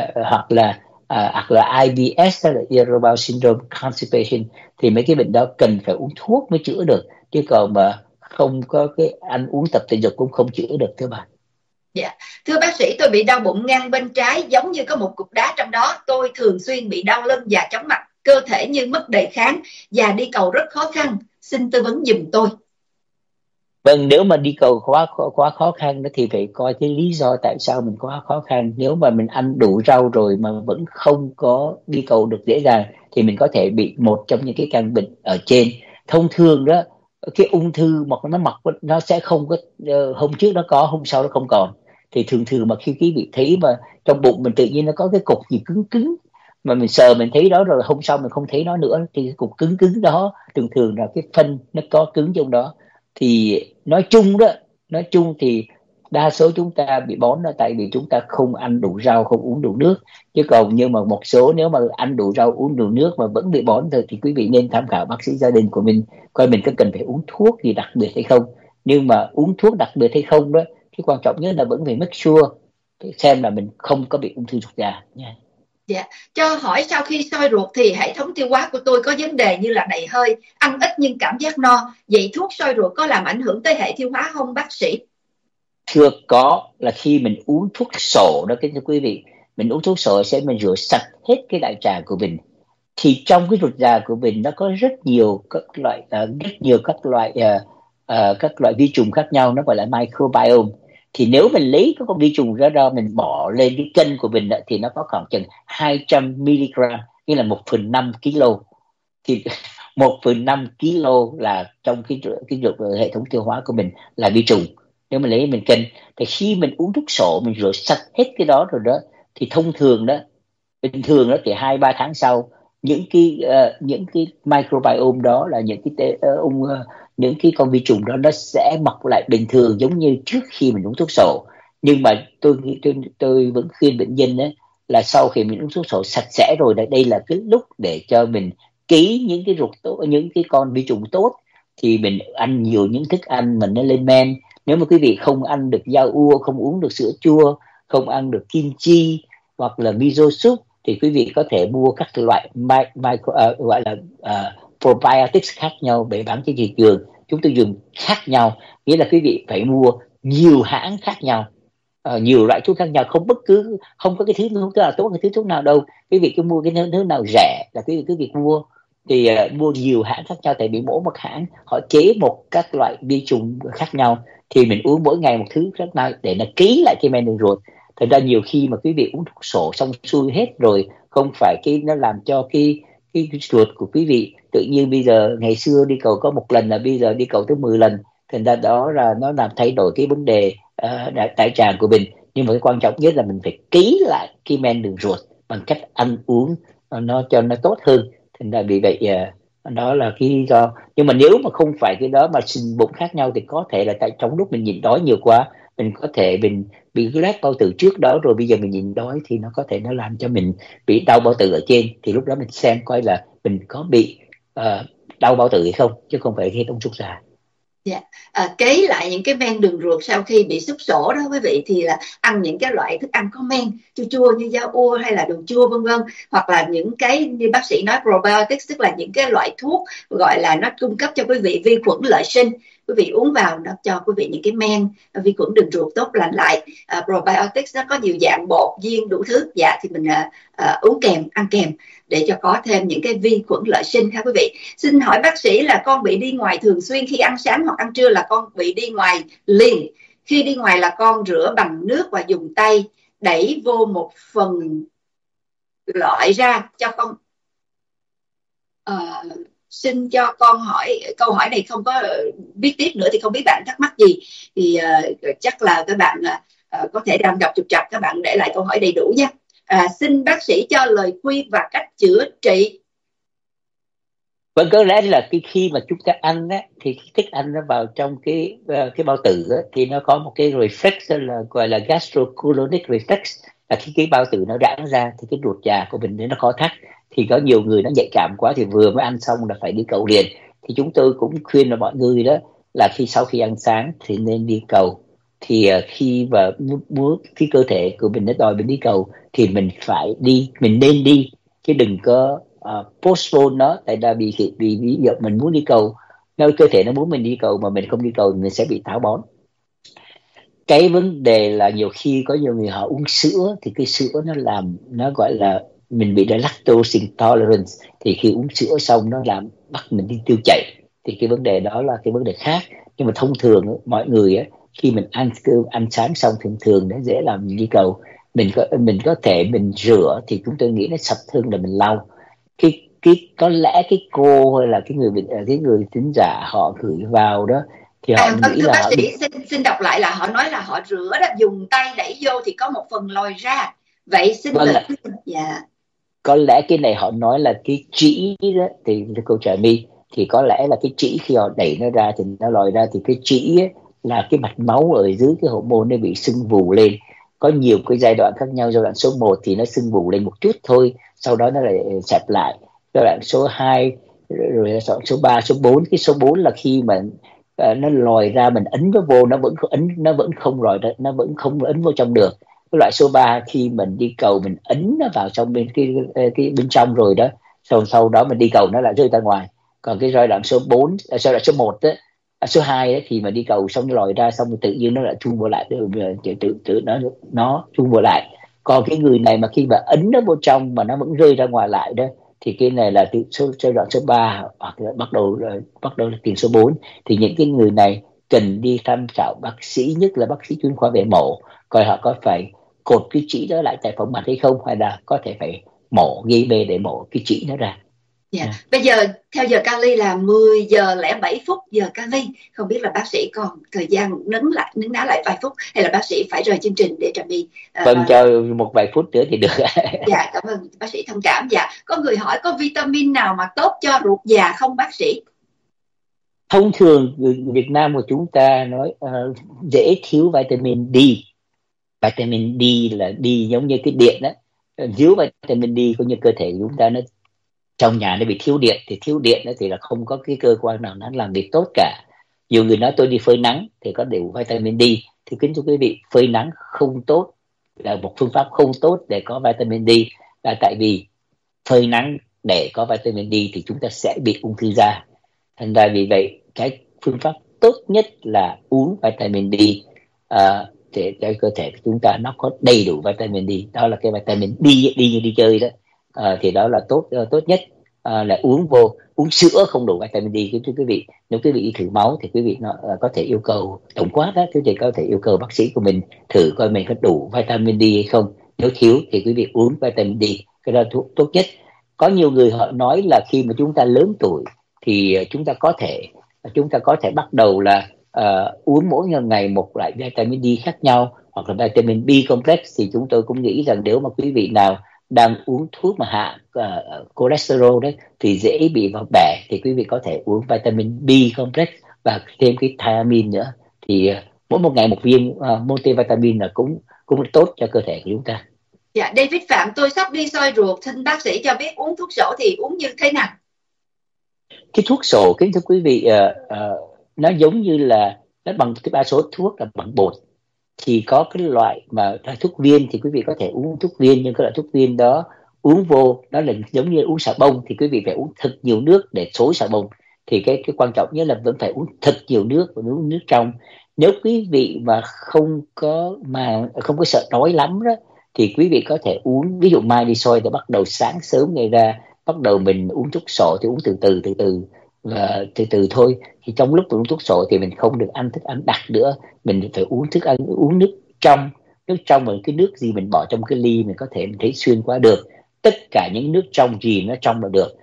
hoặc là IBS, là irritable bowel syndrome constipation. Thì mấy cái bệnh đó cần phải uống thuốc mới chữa được, chứ còn mà không có cái ăn uống tập thể dục cũng không chữa được thưa bạn. Dạ, thưa bác sĩ, tôi bị đau bụng ngang bên trái giống như có một cục đá trong đó. Tôi thường xuyên bị đau lưng và chóng mặt, cơ thể như mất đề kháng và đi cầu rất khó khăn. Xin tư vấn giùm tôi. Vâng, nếu mà đi cầu quá khó khăn đó thì phải coi cái lý do tại sao mình quá khó khăn. Nếu mà mình ăn đủ rau rồi mà vẫn không có đi cầu được dễ dàng thì mình có thể bị một trong những cái căn bệnh ở trên. Thông thường đó, cái ung thư nó sẽ không có, hôm trước nó có, hôm sau nó không còn. Thì thường thường mà khi quý vị thấy mà trong bụng mình tự nhiên nó có cái cục gì cứng cứng, mà mình sờ mình thấy đó rồi hôm sau mình không thấy nó nữa, thì cái cục cứng cứng đó thường thường là cái phân nó có cứng trong đó. Thì nói chung thì đa số chúng ta bị bón là tại vì chúng ta không ăn đủ rau, không uống đủ nước. Chứ còn nhưng mà một số nếu mà ăn đủ rau uống đủ nước mà vẫn bị bón thôi thì quý vị nên tham khảo bác sĩ gia đình của mình, coi mình có cần phải uống thuốc gì đặc biệt hay không. Nhưng mà uống thuốc đặc biệt hay không đó, cái quan trọng nhất là vẫn phải make sure xem là mình không có bị ung thư ruột già nha. Dạ, cho hỏi sau khi soi ruột thì hệ thống tiêu hóa của tôi có vấn đề như là đầy hơi, ăn ít nhưng cảm giác no. Vậy thuốc soi ruột có làm ảnh hưởng tới hệ tiêu hóa không bác sĩ? Thưa, có, là khi mình uống thuốc sổ đó, kính thưa quý vị, mình uống thuốc sổ sẽ mình rửa sạch hết cái đại tràng của mình. Thì trong cái ruột già của mình nó có rất nhiều các loại vi trùng khác nhau, nó gọi là microbiome. Thì nếu mình lấy các con vi trùng ra mình bỏ lên cái cân của mình thì nó có khoảng chừng 200 mg, như là 1/5 kg. Thì 1/5 kg là trong cái hệ thống tiêu hóa của mình là vi trùng. Nếu mình lấy mình cân thì khi mình uống thuốc sổ mình rửa sạch hết cái đó rồi đó, thì thông thường đó, bình thường đó thì 2-3 tháng sau, những cái microbiome đó là những cái con vi trùng đó nó sẽ mọc lại bình thường giống như trước khi mình uống thuốc sổ. Nhưng mà tôi vẫn khuyên bệnh nhân đó, là sau khi mình uống thuốc sổ sạch sẽ rồi, đây là cái lúc để cho mình ký những cái ruột tốt, những cái con vi trùng tốt. Thì mình ăn nhiều những thức ăn mà nó lên men. Nếu mà quý vị không ăn được da ua, không uống được sữa chua, không ăn được kim chi hoặc là miso soup, thì quý vị có thể mua các loại gọi là probiotics khác nhau để bán trên thị trường. Chúng tôi dùng khác nhau, nghĩa là quý vị phải mua nhiều hãng khác nhau, nhiều loại thuốc khác nhau, không có cái thứ thuốc nào tốt, cái thứ thuốc nào đâu. Quý vị cứ mua cái thứ nào rẻ là quý vị cứ việc mua. Thì mua nhiều hãng khác nhau, tại vì mỗi một hãng họ chế một các loại vi trùng khác nhau, thì mình uống mỗi ngày một thứ khác nhau để nó ký lại cái men đường ruột. Thật ra nhiều khi mà quý vị uống thuốc sổ xong xuôi hết rồi, không phải nó làm cho cái cái ruột của quý vị. Tự nhiên bây giờ ngày xưa đi cầu có một lần, là bây giờ đi cầu tới 10 lần, thành ra đó là nó làm thay đổi cái vấn đề đại tràng của mình. Nhưng mà cái quan trọng nhất là mình phải ký lại cái men đường ruột bằng cách ăn uống nó cho nó tốt hơn. Thành ra vì vậy đó là cái lý do. Nhưng mà nếu mà không phải cái đó mà sình bụng khác nhau thì có thể là tại trong lúc mình nhịn đói nhiều quá, mình có thể mình bị cái loét bao tử trước đó, rồi bây giờ mình nhịn đói thì nó có thể nó làm cho mình bị đau bao tử ở trên. Thì lúc đó mình xem coi là mình có bị đau bao tử hay không, chứ không phải khi ung thư già. Dạ. Kấy lại những cái men đường ruột sau khi bị xúc xổ đó quý vị, thì là ăn những cái loại thức ăn có men chua chua như da ua hay là đồ chua vân vân, hoặc là những cái như bác sĩ nói probiotics, tức là những cái loại thuốc gọi là nó cung cấp cho quý vị vi khuẩn lợi sinh, quý vị uống vào nó cho quý vị những cái men vi khuẩn đường ruột tốt lành lại. Probiotics nó có nhiều dạng bột viên đủ thứ, dạ thì mình uống kèm, ăn kèm để cho có thêm những cái vi khuẩn lợi sinh ha quý vị. Xin hỏi bác sĩ là con bị đi ngoài thường xuyên, khi ăn sáng hoặc ăn trưa là con bị đi ngoài liền. Khi đi ngoài là con rửa bằng nước và dùng tay đẩy vô một phần loại ra cho con. Xin cho con hỏi câu hỏi này không có viết tiếp nữa thì không biết bạn thắc mắc gì, thì chắc là các bạn có thể đang đọc trục trặc, các bạn để lại câu hỏi đầy đủ nha. Xin bác sĩ cho lời khuyên và cách chữa trị. Vâng, có lẽ là khi mà chúng ta ăn á, thì cái thức ăn nó vào trong cái bao tử á, thì nó có một cái reflex là gọi là gastrocolic reflex, là khi cái bao tử nó giãn ra thì cái ruột già của mình nó khó thắt. Thì có nhiều người nó nhạy cảm quá thì vừa mới ăn xong là phải đi cầu liền. Thì chúng tôi cũng khuyên là mọi người đó là sau khi ăn sáng thì nên đi cầu. Thì khi mà muốn cái cơ thể của mình nó đòi mình đi cầu thì mình phải đi, mình nên đi, chứ đừng có postpone nó. Tại ra vì ví dụ mình muốn đi cầu, nơi cơ thể nó muốn mình đi cầu mà mình không đi cầu, mình sẽ bị táo bón. Cái vấn đề là nhiều khi có nhiều người họ uống sữa thì cái sữa nó làm, nó gọi là mình bị lactose intolerance, thì khi uống sữa xong nó làm bắt mình đi tiêu chảy. Thì cái vấn đề đó là cái vấn đề khác. Nhưng mà thông thường mọi người khi mình ăn cơm ăn sáng xong thường thường nó dễ làm mình đi cầu. Mình có thể mình rửa thì chúng tôi nghĩ nó sạch hơn là mình lau. Có lẽ cái cô hay là cái người thính giả họ gửi vào đó thì họ nghĩ thưa là bác họ sĩ, xin đọc lại là họ nói là họ rửa đó, dùng tay đẩy vô thì có một phần lòi ra. Vậy xin lời khuyên. Dạ. Có lẽ cái này họ nói là cái trĩ đó, thì cô Trà My, thì có lẽ là cái trĩ khi họ đẩy nó ra thì nó lòi ra, thì cái trĩ là cái mạch máu ở dưới cái hậu môn nó bị sưng vù lên. Có nhiều cái giai đoạn khác nhau. Giai đoạn số 1 thì nó sưng vù lên một chút thôi, sau đó nó lại xẹp lại. Giai đoạn số 2, rồi giai đoạn số 3, số 4. Cái số 4 là khi mà nó lòi ra, mình ấn nó vô nó vẫn không lòi ra, nó vẫn không ấn vô trong được. Cái loại số 3 khi mình đi cầu mình ấn nó vào trong cái bên trong rồi đó, sau đó mình đi cầu nó lại rơi ra ngoài. Còn cái giai đoạn số 4, giai đoạn số 1 đó, số 2 ấy, thì mà đi cầu xong nó lòi ra xong rồi tự nhiên nó lại thu vô lại, tự nó thu vô lại. Còn cái người này mà khi mà ấn nó vô trong mà nó vẫn rơi ra ngoài lại đó, thì cái này là giai đoạn số 3, hoặc là bắt đầu là tiền số 4. Thì những cái người này cần đi tham khảo bác sĩ, nhất là bác sĩ chuyên khoa về mổ, coi họ có phải cột cái chỉ đó lại tại phòng mạch hay không, hay là có thể phải mổ, gây mê để mổ cái chỉ nó ra. Yeah. Bây giờ theo giờ Cali là 10 giờ 07 phút giờ Cali, không biết là bác sĩ còn thời gian nấn ná lại vài phút hay là bác sĩ phải rời chương trình để Trà My vâng, cho một vài phút nữa thì được. Dạ, cảm ơn bác sĩ thông cảm. Dạ, có người hỏi có vitamin nào mà tốt cho ruột già không bác sĩ? Thông thường Việt Nam của chúng ta nói dễ thiếu vitamin D. Vitamin D là D giống như cái điện đó. Thiếu vitamin D có như cơ thể của chúng ta nó trong nhà nó bị thiếu điện, thì thiếu điện đó thì là không có cái cơ quan nào nó làm việc tốt cả. Nhiều người nói tôi đi phơi nắng thì có đủ vitamin D, thì kính thưa quý vị, phơi nắng không tốt, là một phương pháp không tốt để có vitamin D, là tại vì phơi nắng để có vitamin D thì chúng ta sẽ bị ung thư da. Thành ra vì vậy cái phương pháp tốt nhất là uống vitamin D để cho cơ thể của chúng ta nó có đầy đủ vitamin D. Đó là cái vitamin D như đi chơi đó. Thì đó là tốt nhất. Là uống sữa không đủ vitamin D. Thưa quý vị, nếu quý vị đi thử máu thì quý vị có thể yêu cầu tổng quát đó, quý vị có thể yêu cầu bác sĩ của mình thử coi mình có đủ vitamin D hay không. Nếu thiếu thì quý vị uống vitamin D, cái đó thuốc tốt nhất. Có nhiều người họ nói là khi mà chúng ta lớn tuổi thì chúng ta có thể bắt đầu là uống mỗi ngày một loại vitamin D khác nhau, hoặc là vitamin B complex. Thì chúng tôi cũng nghĩ rằng nếu mà quý vị nào đang uống thuốc mà hạ cholesterol đấy thì dễ bị vào bẻ, thì quý vị có thể uống vitamin B complex và thêm cái thiamine nữa. Thì mỗi một ngày một viên multivitamin là cũng tốt cho cơ thể của chúng ta. Dạ, David Phạm, tôi sắp đi soi ruột, xin bác sĩ cho biết uống thuốc sổ thì uống như thế nào? Cái thuốc sổ, kính thưa quý vị, nó giống như là nó bằng cái đa số thuốc là bằng bột. Thì có cái loại mà thuốc viên thì quý vị có thể uống thuốc viên, nhưng cái loại thuốc viên đó uống vô nó là giống như uống xà bông, thì quý vị phải uống thật nhiều nước để xối xà bông. Thì cái quan trọng nhất là vẫn phải uống thật nhiều nước và uống nước trong. Nếu quý vị mà không có sợ đói lắm đó thì quý vị có thể uống, ví dụ mai đi soi thì bắt đầu sáng sớm ngày ra bắt đầu mình uống thuốc sổ thì uống từ từ thôi. Thì trong lúc uống thuốc sổ thì mình không được ăn thức ăn đặc nữa, mình phải uống nước trong mà cái nước gì mình bỏ trong cái ly mình có thể mình thấy xuyên qua được. Tất cả những nước trong gì nó trong là được,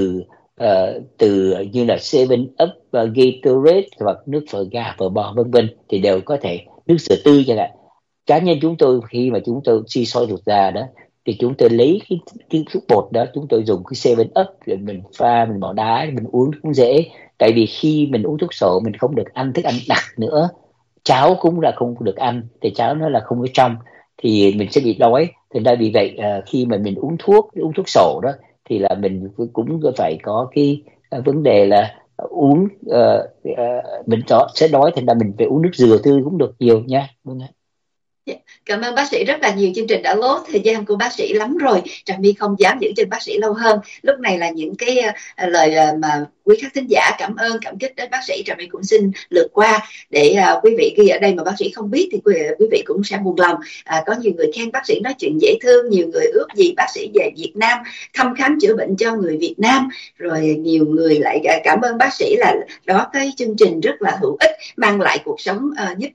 từ như là 7up, Gatorade hoặc nước phở gà phở bò vân vân thì đều có thể, nước sữa tươi chẳng hạn. Cá nhân chúng tôi khi mà chúng tôi suy soi ruột già đó thì chúng tôi lấy cái thuốc bột đó, chúng tôi dùng cái 7up rồi mình pha, mình bỏ đá, mình uống cũng dễ. Tại vì khi mình uống thuốc sổ mình không được ăn thức ăn đặc nữa, cháo cũng là không được ăn, thì cháo nó là không có trong thì mình sẽ bị đói. Thành ra vì vậy khi mà mình uống thuốc sổ đó thì là mình cũng phải có cái vấn đề là uống mình sẽ đói, thành ra mình phải uống nước dừa tươi cũng được nhiều nha. Cảm ơn bác sĩ rất là nhiều. Chương trình đã lố thời gian của bác sĩ lắm rồi, Trà My không dám giữ chân bác sĩ lâu hơn. Lúc này là những cái lời mà quý khán thính giả cảm ơn cảm kích đến bác sĩ, Trà My cũng xin lượt qua để quý vị ghi ở đây mà bác sĩ không biết thì quý vị cũng sẽ buồn lòng. Có nhiều người khen bác sĩ nói chuyện dễ thương, nhiều người ước gì bác sĩ về Việt Nam thăm khám chữa bệnh cho người Việt Nam, rồi nhiều người lại cảm ơn bác sĩ là đó cái chương trình rất là hữu ích, mang lại cuộc sống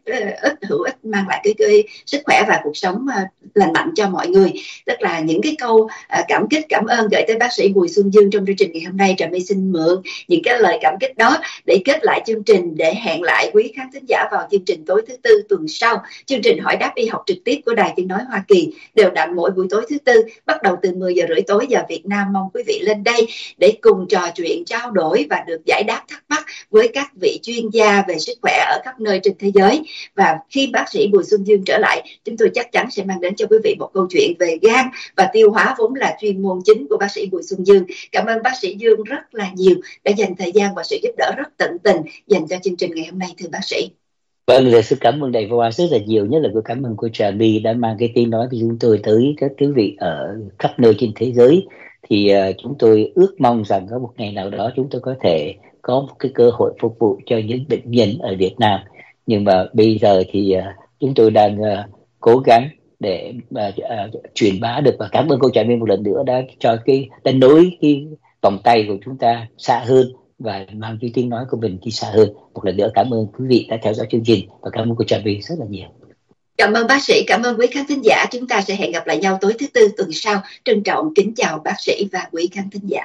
hữu ích, mang lại cái sức khỏe và cuộc sống lành mạnh cho mọi người. Tức là những cái câu cảm kích cảm ơn gửi tới bác sĩ Bùi Xuân Dương trong chương trình ngày hôm nay. Trà My xin mượn những cái lời cảm kích đó để kết lại chương trình, để hẹn lại quý khán thính giả vào chương trình tối thứ Tư tuần sau. Chương trình Hỏi Đáp Y Học trực tiếp của Đài Tiếng Nói Hoa Kỳ đều đặn mỗi buổi tối thứ Tư bắt đầu từ 10 giờ rưỡi tối giờ Việt Nam. Mong quý vị lên đây để cùng trò chuyện, trao đổi và được giải đáp thắc mắc với các vị chuyên gia về sức khỏe ở khắp nơi trên thế giới. Và khi bác sĩ Bùi Xuân Dương trở lại, chúng tôi chắc chắn sẽ mang đến cho quý vị một câu chuyện về gan và tiêu hóa, vốn là chuyên môn chính của bác sĩ Bùi Xuân Dương. Cảm ơn bác sĩ Dương rất là nhiều đã dành thời gian và sự giúp đỡ rất tận tình dành cho chương trình ngày hôm nay, thưa bác sĩ. Vâng, xin cảm ơn Đài VOA rất là nhiều, nhất là tôi cảm ơn cô Trà My đã mang cái tiếng nói của chúng tôi tới các quý vị ở khắp nơi trên thế giới. Thì chúng tôi ước mong rằng có một ngày nào đó chúng tôi có thể có một cái cơ hội phục vụ cho những bệnh nhân ở Việt Nam. Nhưng mà bây giờ thì chúng tôi đang cố gắng để truyền bá được, và cảm ơn cô Trà My một lần nữa đã nối cái vòng tay của chúng ta xa hơn và mang cái tiếng nói của mình đi xa hơn. Một lần nữa cảm ơn quý vị đã theo dõi chương trình và cảm ơn cô Trà My rất là nhiều. Cảm ơn bác sĩ, cảm ơn quý khán thính giả. Chúng ta sẽ hẹn gặp lại nhau tối thứ Tư tuần sau. Trân trọng kính chào bác sĩ và quý khán thính giả.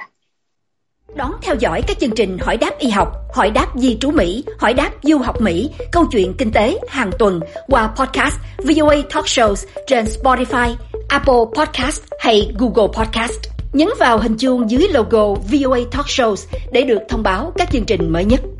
Đón theo dõi các chương trình Hỏi Đáp Y Học, Hỏi Đáp Di trú Mỹ, Hỏi Đáp Du học Mỹ, Câu chuyện Kinh tế hàng tuần qua podcast VOA Talk Shows trên Spotify, Apple Podcast hay Google Podcast. Nhấn vào hình chuông dưới logo VOA Talk Shows để được thông báo các chương trình mới nhất.